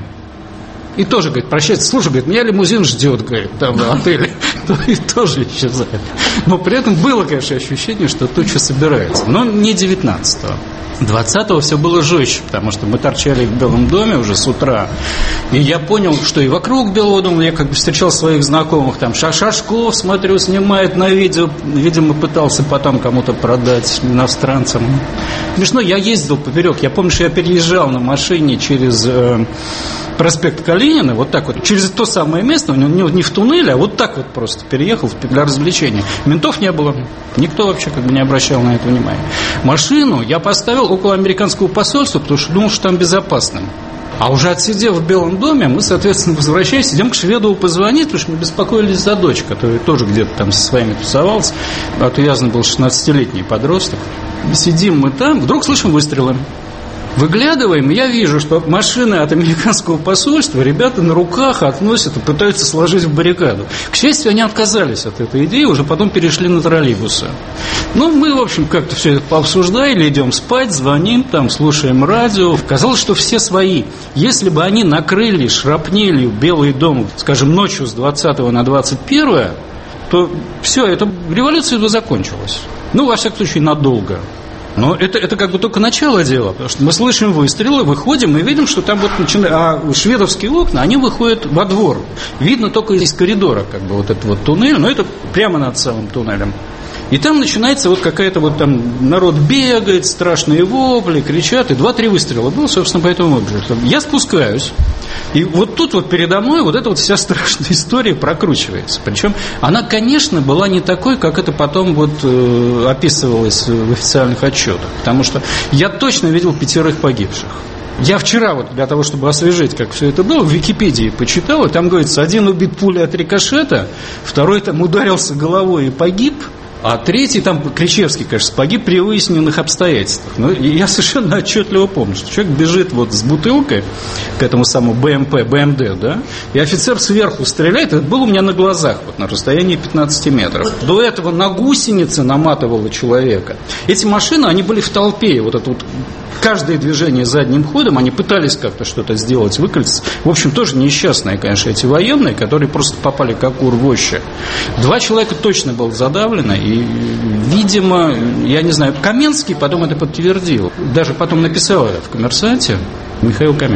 И тоже, говорит, прощается, слушай, говорит, меня лимузин ждет, говорит, там в отеле. И тоже исчезает. Но при этом было, конечно, ощущение, что туча собирается. Но не девятнадцатого. двадцатого все было жестче, потому что мы торчали в Белом доме уже с утра. И я понял, что и вокруг Белого дома я как бы встречал своих знакомых. Там Шашков, смотрю, снимает на видео. Видимо, пытался потом кому-то продать иностранцам. Смешно, я ездил поперек. Я помню, что я переезжал на машине через э, проспект Калинина, вот так вот, через то самое место, не в туннеле, а вот так вот просто переехал для развлечения. Ментов не было. Никто вообще как бы не обращал на это внимания. Машину я поставил около американского посольства, потому что думал, что там безопасно. А уже отсидев в Белом доме, мы, соответственно, возвращаясь, идем к Шведову позвонить, потому что мы беспокоились за дочь, которая тоже где-то там со своими тусовалась. Отвязан был шестнадцатилетний подросток. Сидим мы там, вдруг слышим выстрелы. Выглядываем, я вижу, что машины от американского посольства ребята на руках относят и пытаются сложить в баррикаду. К счастью, они отказались от этой идеи, уже потом перешли на троллейбусы. Ну, мы, в общем, как-то все это пообсуждали, идем спать, звоним, там, слушаем радио. Казалось, что все свои. Если бы они накрыли шрапнелью Белый дом, скажем, ночью с двадцатого на двадцать первое, то все, эта революция бы закончилась. Ну, во всяком случае, надолго. Но это, это как бы только начало дела, потому что мы слышим выстрелы, выходим и видим, что там вот начинают, а шведовские окна, они выходят во двор. Видно только из коридора, как бы вот этот вот туннель, но это прямо над самым туннелем. И там начинается вот какая-то вот там, народ бегает, страшные вопли, кричат, и два-три выстрела было, собственно, поэтому выгляжу. Я спускаюсь, и вот тут вот передо мной вот эта вот вся страшная история прокручивается. Причем она, конечно, была не такой, как это потом вот э, описывалось в официальных отчетах, потому что я точно видел пятерых погибших. Я вчера вот для того, чтобы освежить, как все это было, в Википедии почитал, и там говорится, один убит пулей от рикошета, второй там ударился головой и погиб, а третий, там, Кричевский, конечно, погиб при выясненных обстоятельствах. Но я совершенно отчетливо помню, что человек бежит вот с бутылкой к этому самому БМП, БМД, да, и офицер сверху стреляет, это было у меня на глазах, вот на расстоянии пятнадцати метров. До этого на гусеницы наматывало человека. Эти машины, они были в толпе, вот это вот каждое движение задним ходом, они пытались как-то что-то сделать, выкольцать. В общем, тоже несчастные, конечно, эти военные, которые просто попали как кур в ощупь. Два человека точно было задавлено, и, видимо, я не знаю, Каменский потом это подтвердил. Даже потом написал это в «Коммерсанте» Михаил Каменский.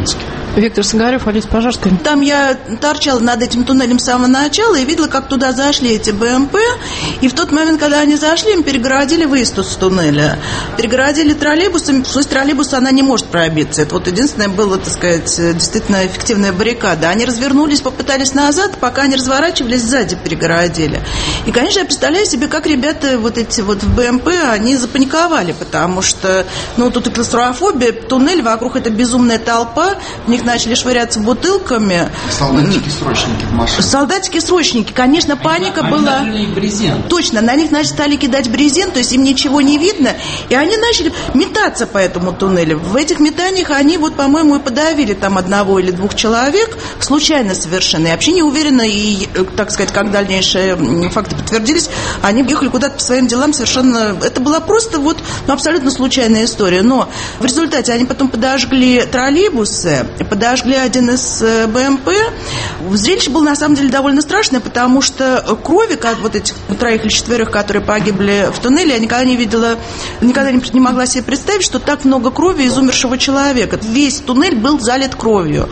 Виктор Сигарев, Олеся Пожарская. Там я торчала над этим туннелем с самого начала и видела, как туда зашли эти БМП. И в тот момент, когда они зашли, им перегородили выезд из туннеля. Перегородили троллейбусом. Сквозь троллейбуса она не может пробиться. Это вот единственное было, так сказать, действительно эффективная баррикада. Они развернулись, попытались назад, пока они разворачивались, сзади перегородили. И, конечно, я представляю себе, как ребята вот эти вот в БМП, они запаниковали, потому что, ну, тут и клаустрофобия, туннель, вокруг эта безумная толпа, в них начали швыряться бутылками. Солдатики-срочники в машине. Солдатики-срочники, конечно, паника они, была. Они брезент. Точно, на них начали стали кидать брезент, то есть им ничего не видно, и они начали метаться по этому туннелю. В этих метаниях они, вот, по-моему, и подавили там одного или двух человек, случайно совершенно. И вообще не уверена, и, так сказать, как дальнейшие факты подтвердились, они ехали куда-то по своим делам совершенно... Это была просто вот, ну, абсолютно случайная история. Но в результате они потом подожгли троллейбусы, подожгли один из БМП. Зрелище было, на самом деле, довольно страшное, потому что крови, как вот этих троих или четверых, которые погибли в туннеле, я никогда не видела, никогда не, не могла себе представить, что так много крови из умершего человека. Весь туннель был залит кровью.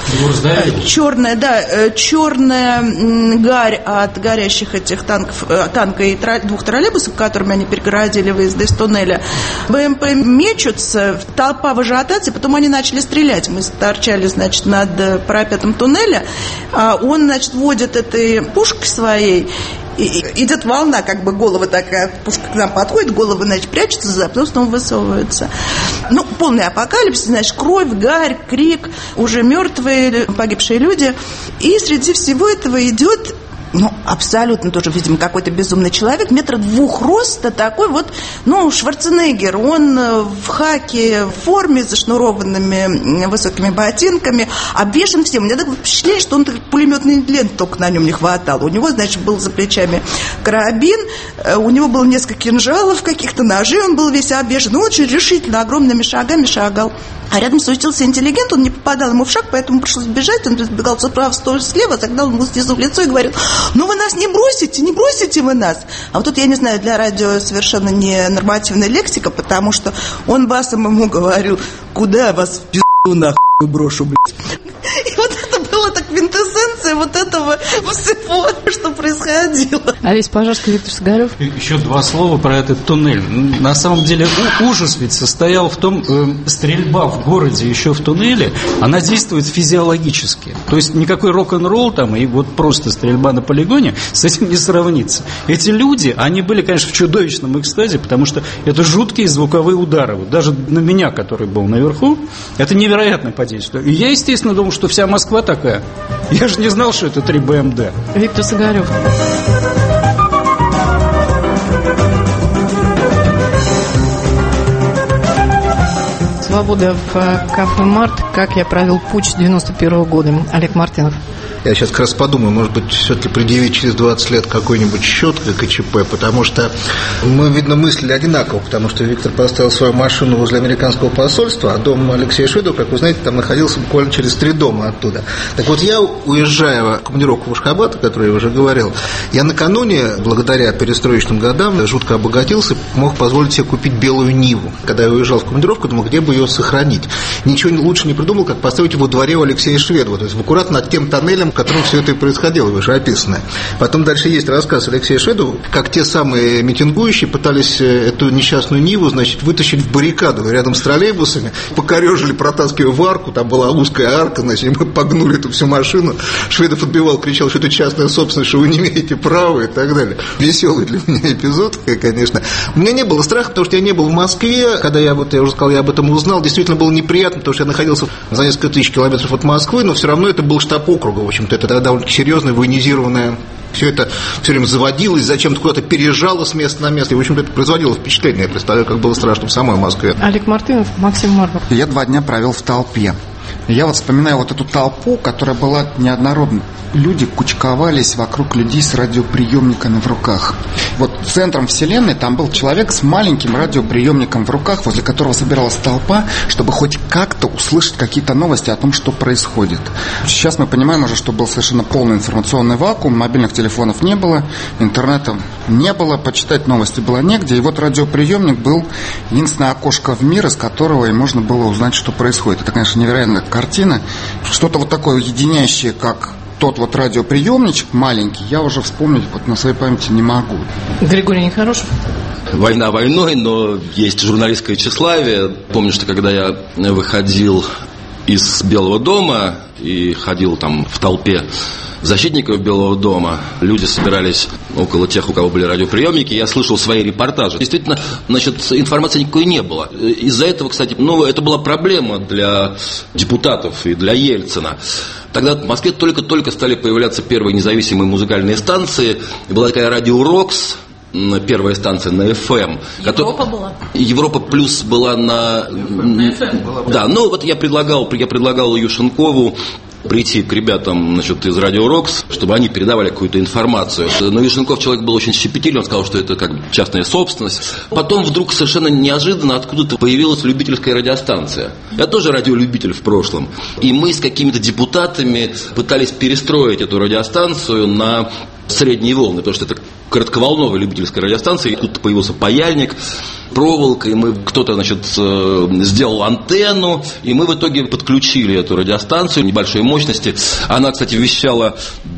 Черная, да, черная гарь от горящих этих танков, танка и двух троллейбусов, которыми они перегородили выезды из туннеля. БМП мечутся, толпа в ажиотации, потом они начали стрелять. Мы торчали, значит, над парапетом туннеля, а он, значит, водит этой пушкой своей, и идет волна, как бы голова такая, пушка к нам подходит, головы, значит, прячутся, за потом снова высовываются. Ну, полный апокалипсис, значит, кровь, гарь, крик, уже мертвые, погибшие люди. И среди всего этого идет... Ну, абсолютно тоже, видимо, какой-то безумный человек, метра двух роста, такой вот, ну, Шварценеггер, он в хаке, в форме, зашнурованными высокими ботинками, обвешан всем. У меня такое впечатление, что он пулеметный лент только на нем не хватало. У него, значит, был за плечами карабин, у него было несколько кинжалов, каких-то ножей, он был весь обвешан. Ну, очень решительно, огромными шагами шагал. А рядом суетился интеллигент, он не попадал ему в шаг, поэтому пришлось бежать, он сбегал справа, слева, загнал ему снизу в лицо и говорил: ну вы нас не бросите, не бросите вы нас. А вот тут, я не знаю, для радио совершенно не нормативная лексика, потому что он басом ему говорил: куда вас в пизду нахуй брошу, блядь. И вот это было так квинтэссенция вот этого всего, что происходило. Олеся Пожарская, Виктор Сигарев. Еще два слова про этот туннель. На самом деле ужас ведь состоял в том, э, стрельба в городе еще в туннеле, она действует физиологически. То есть никакой рок-н-ролл там и вот просто стрельба на полигоне с этим не сравнится. Эти люди, они были, конечно, в чудовищном экстазе, потому что это жуткие звуковые удары. Вот даже на меня, который был наверху, это невероятно подействовало. И я, естественно, думал, что вся Москва такая. Я же не знал, что это три бэ эм дэ. Виктор Сигарев. Свобода в кафе «Март». Как я провел путч девяносто первого года. Олег Мартынов. Я сейчас как раз подумаю, может быть, все-таки предъявить через двадцать лет какой-нибудь счет ка че пэ, потому что мы, видно, мыслили одинаково, потому что Виктор поставил свою машину возле американского посольства, а дом Алексея Шведова, как вы знаете, там находился буквально через три дома оттуда. Так вот, я, уезжая в командировку в Ашхабад, о которой я уже говорил, я накануне, благодаря перестроечным годам, жутко обогатился, мог позволить себе купить белую Ниву. Когда я уезжал в командировку, думал, где бы ее сохранить. Ничего лучше не придумал, как поставить его во дворе у Алексея Шведова, то есть аккуратно над тем тоннелем, в котором все это и происходило, выше описанное. Потом дальше есть рассказ Алексея Шведова, как те самые митингующие пытались эту несчастную Ниву, значит, вытащить в баррикаду рядом с троллейбусами, покорежили, протаскивая в арку, там была узкая арка, значит, и мы погнули эту всю машину. Шведов отбивал, кричал, что это частная собственность, что вы не имеете права и так далее. Веселый для меня эпизод, конечно. У меня не было страха, потому что я не был в Москве, когда я, вот, я уже сказал, я об этом узнал, действительно было неприятно, потому что я находился за несколько тысяч километров от Москвы, но все равно это был штаб округа, в общем-то, это довольно серьезное, военизированное. Все это все время заводилось, зачем-то куда-то переезжало с места на место. И, в общем-то, это производило впечатление. Я представляю, как было страшно в самой Москве. Олег Мартынов, Максим Марков. Я два дня провел в толпе. Я вот вспоминаю вот эту толпу, которая была неоднородной. Люди кучковались вокруг людей с радиоприемниками в руках. Вот центром вселенной там был человек с маленьким радиоприемником в руках, возле которого собиралась толпа, чтобы хоть как-то услышать какие-то новости о том, что происходит. Сейчас мы понимаем уже, что был совершенно полный информационный вакуум, мобильных телефонов не было, интернета не было, почитать новости было негде. И вот радиоприемник был единственное окошко в мир, из которого и можно было узнать, что происходит. Это, конечно, невероятное картина. Что-то вот такое единящее, как тот вот радиоприемничек маленький, я уже вспомнить вот на своей памяти не могу. Григорий Нехорошев. Война войной, но есть журналистское тщеславие. Помню, что когда я выходил из Белого дома и ходил там в толпе защитников Белого дома, люди собирались около тех, у кого были радиоприемники, я слышал свои репортажи. Действительно, значит, информации никакой не было. Из-за этого, кстати, ну, это была проблема для депутатов и для Ельцина. Тогда в Москве только-только стали появляться первые независимые музыкальные станции. Была такая радио «Рокс», первая станция на эф эм. Европа который... была. Европа плюс была на... на эф эм. Да, ну вот я предлагал, я предлагал Юшенкову прийти к ребятам, значит, из Радио Рокс, чтобы они передавали какую-то информацию. Но Вишенков человек был очень щепетильный, он сказал, что это как частная собственность. Потом вдруг совершенно неожиданно откуда-то появилась любительская радиостанция. Я тоже радиолюбитель в прошлом. И мы с какими-то депутатами пытались перестроить эту радиостанцию на средние волны, потому что это коротковолновая любительская радиостанция, и тут появился паяльник, проволока, и мы, кто-то, значит, сделал антенну, и мы в итоге подключили эту радиостанцию небольшой мощности. Она, кстати, вещала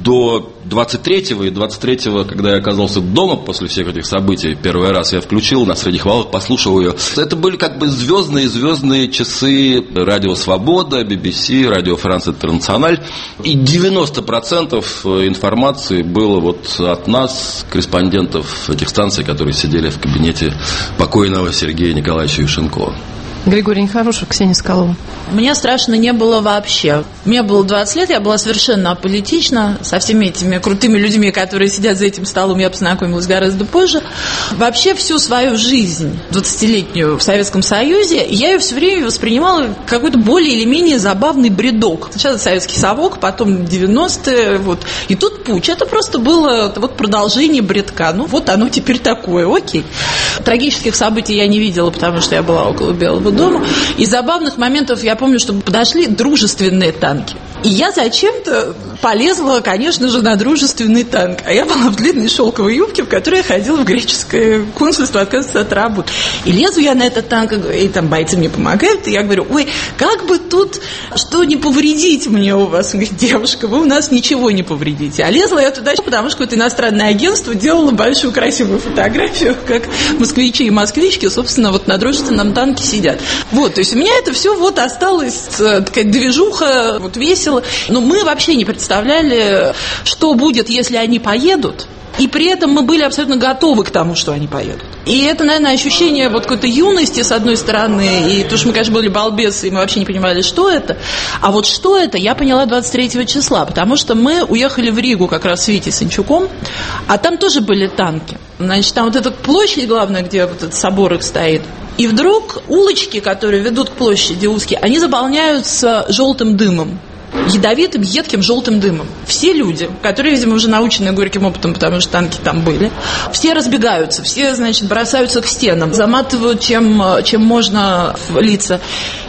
до двадцать третьего, и двадцать третьего, когда я оказался дома после всех этих событий, первый раз я включил на средних волнах, послушал ее. Это были как бы звездные-звездные часы Радио Свобода, би би си, Радио Франс Интернациональ, и девяносто процентов информации было вот от нас, корреспондентов этих станций, которые сидели в кабинете покойного Сергея Николаевича Юшенкова. Григорий Нехорошев, Ксения Соколова. Мне страшно не было вообще. Мне было двадцать лет, я была совершенно аполитична. Со всеми этими крутыми людьми, которые сидят за этим столом, я познакомилась гораздо позже. Вообще всю свою жизнь, двадцатилетнюю в Советском Союзе, я ее все время воспринимала как какой-то более или менее забавный бредок. Сначала советский совок, потом девяностые. Вот. И тут путч. Это просто было вот продолжение бредка. Ну вот оно теперь такое, окей. Трагических событий я не видела, потому что я была около Белого дома. Из забавных моментов я помню, что подошли дружественные танки. И я зачем-то полезла, конечно же, на дружественный танк. А я была в длинной шелковой юбке, в которой я ходила в греческое консульство, отказываться от работы. И лезу я на этот танк, и там бойцы мне помогают. И я говорю: ой, как бы тут что не повредить мне у вас? Он говорит: девушка, вы у нас ничего не повредите. А лезла я туда, потому что какое-то иностранное агентство делало большую красивую фотографию, как москвичи и москвички, собственно, вот на дружественном танке сидят. Вот, то есть у меня это все вот осталось, такая движуха, вот весело. Но мы вообще не представляли, что будет, если они поедут. И при этом мы были абсолютно готовы к тому, что они поедут. И это, наверное, ощущение вот какой-то юности, с одной стороны, и то, что мы, конечно, были балбесы, и мы вообще не понимали, что это. А вот что это, я поняла двадцать третьего числа, потому что мы уехали в Ригу как раз с Витей Санчуком, а там тоже были танки. Значит, там вот эта площадь главная, где вот этот собор их стоит. И вдруг улочки, которые ведут к площади узкие, они заполняются желтым дымом. Ядовитым, едким, желтым дымом. Все люди, которые, видимо, уже научены горьким опытом, потому что танки там были, все разбегаются, все, значит, бросаются к стенам, заматывают чем, чем можно в лица.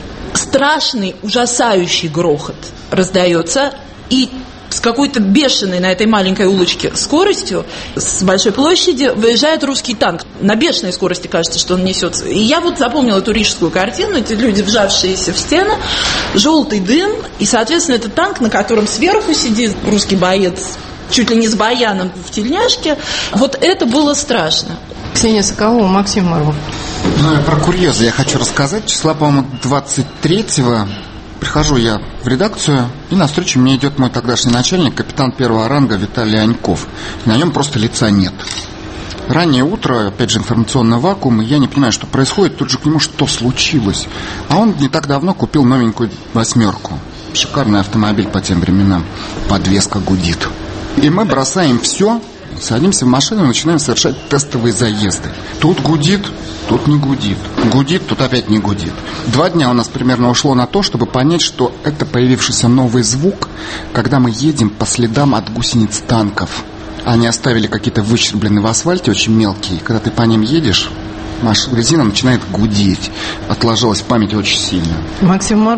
Страшный, ужасающий грохот раздается, и с какой-то бешеной на этой маленькой улочке скоростью с большой площади выезжает русский танк. На бешеной скорости кажется, что он несется. И я вот запомнила эту рижскую картину, эти люди, вжавшиеся в стены, желтый дым, и, соответственно, это танк, на котором сверху сидит русский боец, чуть ли не с баяном в тельняшке. Вот это было страшно. Ксения Соколова, Максим Марвов. Ну, про курьезы я хочу рассказать. Числа, по-моему, двадцать третьего прихожу я в редакцию, и навстречу мне идет мой тогдашний начальник, капитан первого ранга Виталий Аньков. И на нем просто лица нет. Раннее утро, опять же, информационный вакуум, и я не понимаю, что происходит. Тут же к нему что случилось. А он не так давно купил новенькую восьмерку. Шикарный автомобиль по тем временам. Подвеска гудит. И мы бросаем все, садимся в машину и начинаем совершать тестовые заезды. Тут гудит, тут не гудит. Гудит, тут опять не гудит. Два дня у нас примерно ушло на то, чтобы понять, что это появившийся новый звук, когда мы едем по следам от гусениц танков. Они оставили какие-то выщербленные в асфальте, очень мелкие. Когда ты по ним едешь, резина начинает гудеть. Отложилась в памяти очень сильно. Максим Мармур,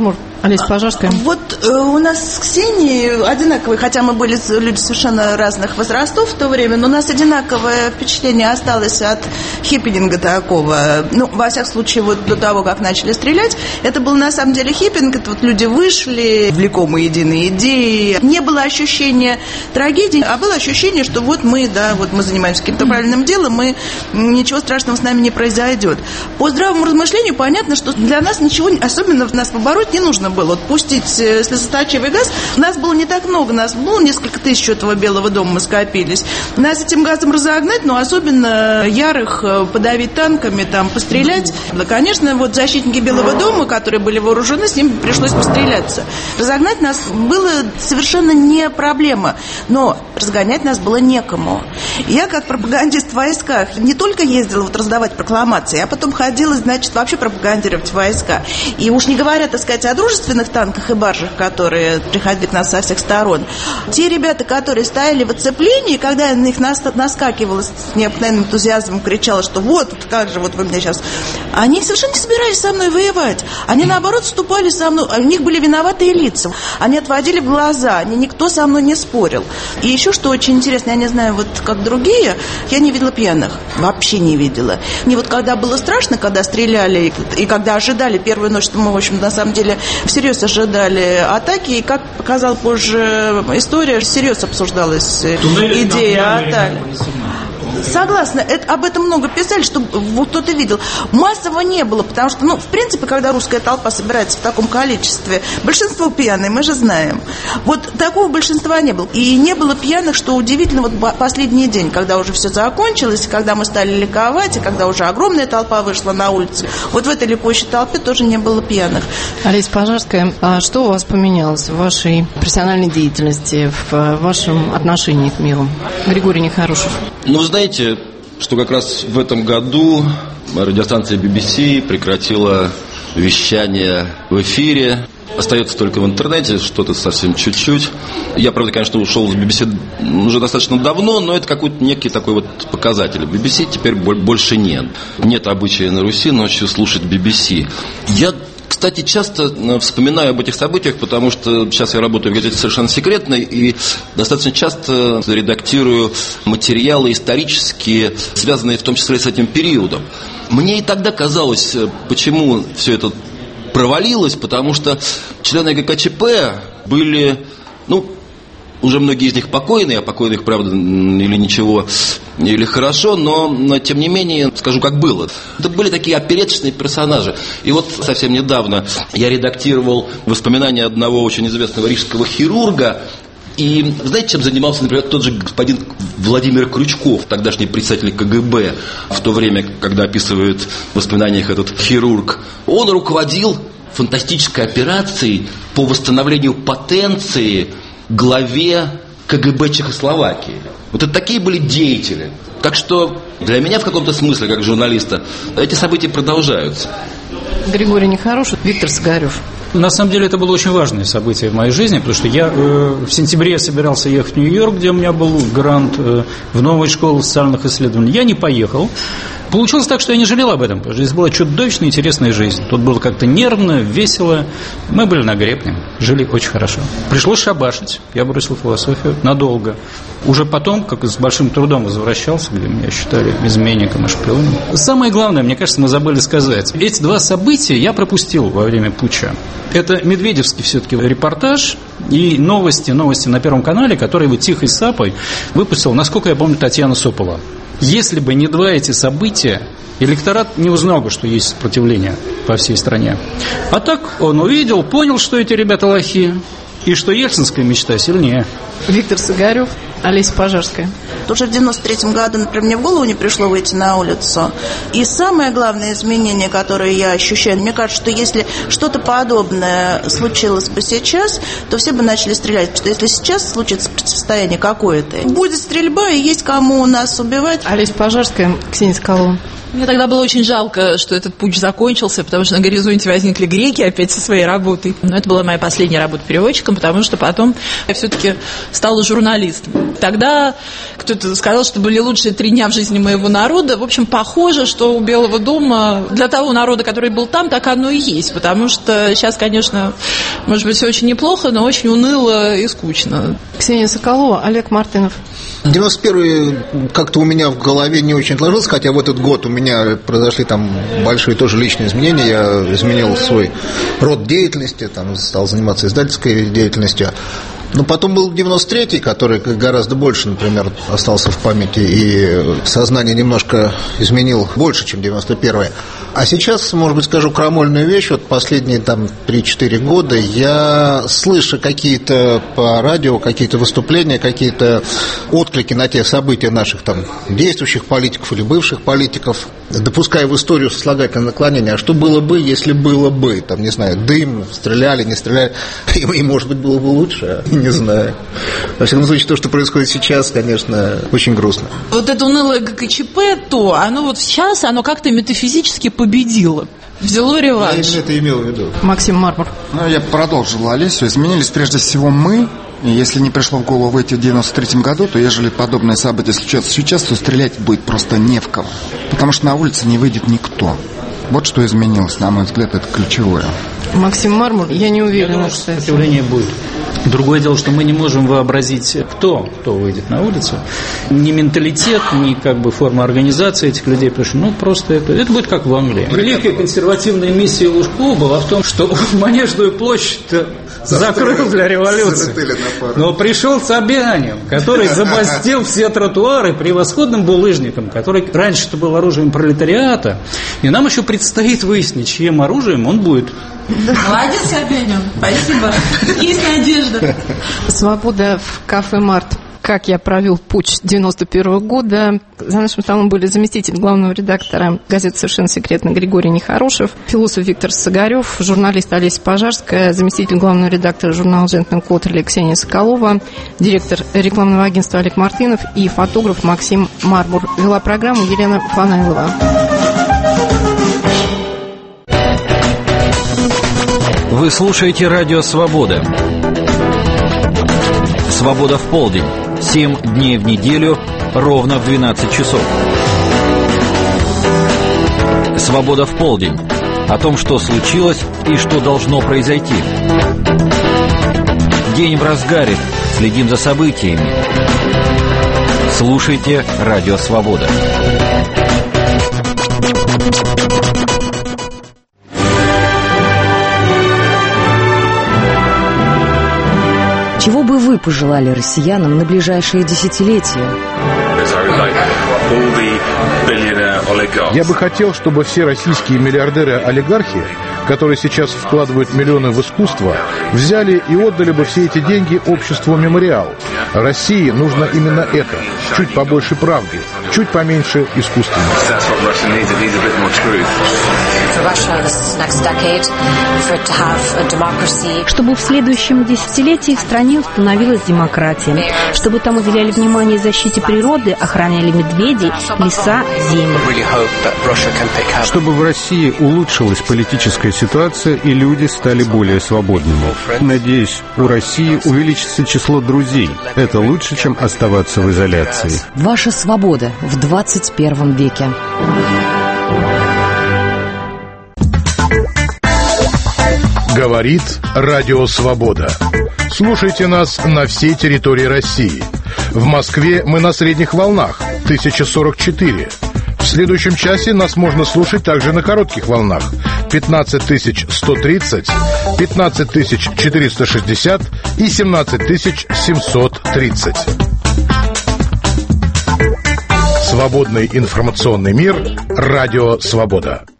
Олеся Пожарская. Вот э, у нас с Ксенией одинаковые, хотя мы были люди совершенно разных возрастов в то время, но у нас одинаковое впечатление осталось от хиппинга такого. Ну, во всяком случае, вот до того, как начали стрелять, это был на самом деле хиппинг. Это вот люди вышли, влекомые единой идеей. Не было ощущения трагедии, а было ощущение, что вот мы, да, вот мы занимаемся каким-то правильным делом, и ничего страшного с нами не произойдет. По здравому размышлению понятно, что для нас ничего, особенно нас побороть не нужно было. Вот пустить слезоточивый газ, нас было не так много, нас было несколько тысяч этого Белого дома, мы скопились. Нас этим газом разогнать, но особенно ярых подавить танками, там, пострелять. Да, конечно, вот защитники Белого дома, которые были вооружены, с ними пришлось постреляться. Разогнать нас было совершенно не проблема, но разгонять нас было некому. Я, как пропагандист в войсках, не только ездила вот раздавать прокламации, а потом ходила, значит, вообще пропагандировать войска. И уж не говоря, так сказать, о дружественных танках и баржах, которые приходили к нам со всех сторон. Те ребята, которые стояли в оцеплении, когда я на них наскакивала с необыкновенным энтузиазмом, кричала, что вот, как же, вот вы меня сейчас... Они совершенно не собирались со мной воевать. Они, наоборот, вступали со мной. У них были виноватые лица. Они отводили в глаза. Они, никто со мной не спорил. И еще, что очень интересно, я не знаю, вот как другие, я не видела пьяных. Вообще не видела. Не вот когда было страшно, когда стреляли, и когда ожидали первую ночь, мы, в общем, на самом деле, всерьез ожидали атаки. И, как показала позже история, всерьез обсуждалась Туннели, идея атаки. Согласна, это, об этом много писали, что вот кто-то видел. Массово не было, потому что, ну, в принципе, когда русская толпа собирается в таком количестве, большинство пьяные, мы же знаем. Вот такого большинства не было. И не было пьяных, что удивительно, вот последний день, когда уже все закончилось, когда мы стали ликовать, и когда уже огромная толпа вышла на улицу, вот в этой ликующей толпе тоже не было пьяных. Олеся Пожарская, а что у вас поменялось в вашей профессиональной деятельности, в вашем отношении к миру? Григорий Нехорошев. Ну, вы знаете, что как раз в этом году радиостанция би би си прекратила вещание в эфире. Остается только в интернете, что-то совсем чуть-чуть. Я, правда, конечно, ушел из би би си уже достаточно давно, но это какой-то некий такой вот показатель. би би си теперь больше нет. Нет обычая на Руси ночью слушать би би си. Я, кстати, часто вспоминаю об этих событиях, потому что сейчас я работаю в газете «Совершенно секретно» и достаточно часто редактирую материалы исторические, связанные в том числе с этим периодом. Мне и тогда казалось, почему все это провалилось, потому что члены гэ ка че пэ были, ну, уже многие из них покойные, а покойных, правда, или ничего, или хорошо, но, но тем не менее, скажу, как было. Это были такие опереточные персонажи. И вот совсем недавно я редактировал воспоминания одного очень известного рижского хирурга. И знаете, чем занимался, например, тот же господин Владимир Крючков, тогдашний председатель ка гэ бэ, в то время, когда описывает в воспоминаниях этот хирург. Он руководил фантастической операцией по восстановлению потенции главе ка гэ бэ Чехословакии. Вот это такие были деятели. Так что для меня в каком-то смысле, как журналиста, эти события продолжаются. Григорий Нехорошев, Виктор Сигарев. На самом деле это было очень важное событие в моей жизни, потому что я э, в сентябре собирался ехать в Нью-Йорк, где у меня был грант э, в новую школу социальных исследований. Я не поехал. Получилось так, что я не жалел об этом, потому что здесь была чудовищно интересная жизнь. Тут было как-то нервно, весело. Мы были на гребне, жили очень хорошо. Пришлось шабашить. Я бросил философию надолго. Уже потом, как с большим трудом возвращался, где меня считали изменником и шпионом. Самое главное, мне кажется, мы забыли сказать. Эти два события я пропустил во время путча. Это медведевский все-таки репортаж и новости, новости на Первом канале, которые вот тихой сапой выпустила, насколько я помню, Татьяна Сопова. Если бы не два эти события, электорат не узнал бы, что есть сопротивление по всей стране. А так он увидел, понял, что эти ребята лохи, и что ельцинская мечта сильнее. Виктор Сигарев, Олеся Пожарская. Уже в девяносто третьем году, например, мне в голову не пришло выйти на улицу. И самое главное изменение, которое я ощущаю, мне кажется, что если что-то подобное случилось бы сейчас, то все бы начали стрелять. Потому что если сейчас случится противостояние какое-то, будет стрельба и есть кому нас убивать. Олеся Пожарская, Ксения Соколова. Мне тогда было очень жалко, что этот путч закончился, потому что на горизонте возникли греки опять со своей работой. Но это была моя последняя работа переводчиком, потому что потом я все-таки стала журналистом. Тогда кто-то сказал, что были лучшие три дня в жизни моего народа. В общем, похоже, что у Белого дома для того народа, который был там, так оно и есть. Потому что сейчас, конечно, может быть, все очень неплохо, но очень уныло и скучно. Ксения Соколова, Олег Мартынов. девяносто первый как-то у меня в голове не очень отложился, хотя в этот год у меня произошли там большие тоже личные изменения. Я изменил свой род деятельности, там, стал заниматься издательской деятельностью. Но потом был девяносто третий, который гораздо больше, например, остался в памяти, и сознание немножко изменил больше, чем девяносто первый. А сейчас, может быть, скажу крамольную вещь. Вот последние там три-четыре года я слышу какие-то по радио, какие-то выступления, какие-то отклики на те события наших там действующих политиков или бывших политиков, допуская в историю сослагательное наклонение. А что было бы, если было бы? Там, не знаю, дым, стреляли, не стреляли. И, и может быть, было бы лучше, не знаю. Во всяком случае, то, что происходит сейчас, конечно, очень грустно. Вот это унылое ГКЧП, то, оно вот сейчас, оно как-то метафизически победило. Взяло реванш. Я это имел в виду. Максим Мармур. Ну, я продолжил Олесю. Изменились прежде всего мы. И если не пришло в голову выйти в девяносто третьем году, то ежели подобные события случатся сейчас, то стрелять будет просто не в кого. Потому что на улице не выйдет никто. Вот что изменилось, на мой взгляд, это ключевое. Максим Мармур, я не уверена, что сопротивление будет. Другое дело, что мы не можем вообразить, кто, кто выйдет на улицу. Ни менталитет, ни как бы форма организации этих людей. Потому что, ну, просто это, это будет как в Англии. Великая консервативная миссия Лужкова была в том, что Манежную площадь закрыл для революции. Но пришел Собянин, который забастил все тротуары превосходным булыжником, который раньше-то был оружием пролетариата. И нам еще предстоит выяснить, чьим оружием он будет. Молодец, Собянин, спасибо. Есть надежда. Свобода в кафе «Март». Как я провел путч девяносто первого года. За нашим столом были заместитель главного редактора газеты «Совершенно секретно» Григорий Нехорошев, философ Виктор Сагарев, журналист Олеся Пожарская, заместитель главного редактора журнала «Джентльмен Квотерли» Ксения Соколова, директор рекламного агентства Олег Мартынов и фотограф Максим Мармур. Вела программу Елена Фанайлова. Вы слушаете радио «Свобода». «Свобода в полдень». Семь дней в неделю, ровно в двенадцать часов. «Свобода в полдень». О том, что случилось и что должно произойти. День в разгаре. Следим за событиями. Слушайте радио «Свобода». Чего бы вы пожелали россиянам на ближайшие десятилетия? Я бы хотел, чтобы все российские миллиардеры-олигархи, которые сейчас вкладывают миллионы в искусство, взяли и отдали бы все эти деньги обществу «Мемориал». России нужно именно это. Чуть побольше правды, чуть поменьше искусственности. Чтобы в следующем десятилетии в стране установилась демократия, чтобы там уделяли внимание защите природы, охраняли медведей, леса, земли. Чтобы в России улучшилась политическая ситуация и люди стали более свободными. Надеюсь, у России увеличится число друзей. Это лучше, чем оставаться в изоляции. Ваша свобода в двадцать первом веке. Говорит Радио Свобода. Слушайте нас на всей территории России. В Москве мы на средних волнах тысяча сорок четыре. В следующем часе нас можно слушать также на коротких волнах пятнадцать тысяч сто тридцать, пятнадцать тысяч четыреста шестьдесят и семнадцать тысяч семьсот тридцать. Свободный информационный мир. Радио Свобода.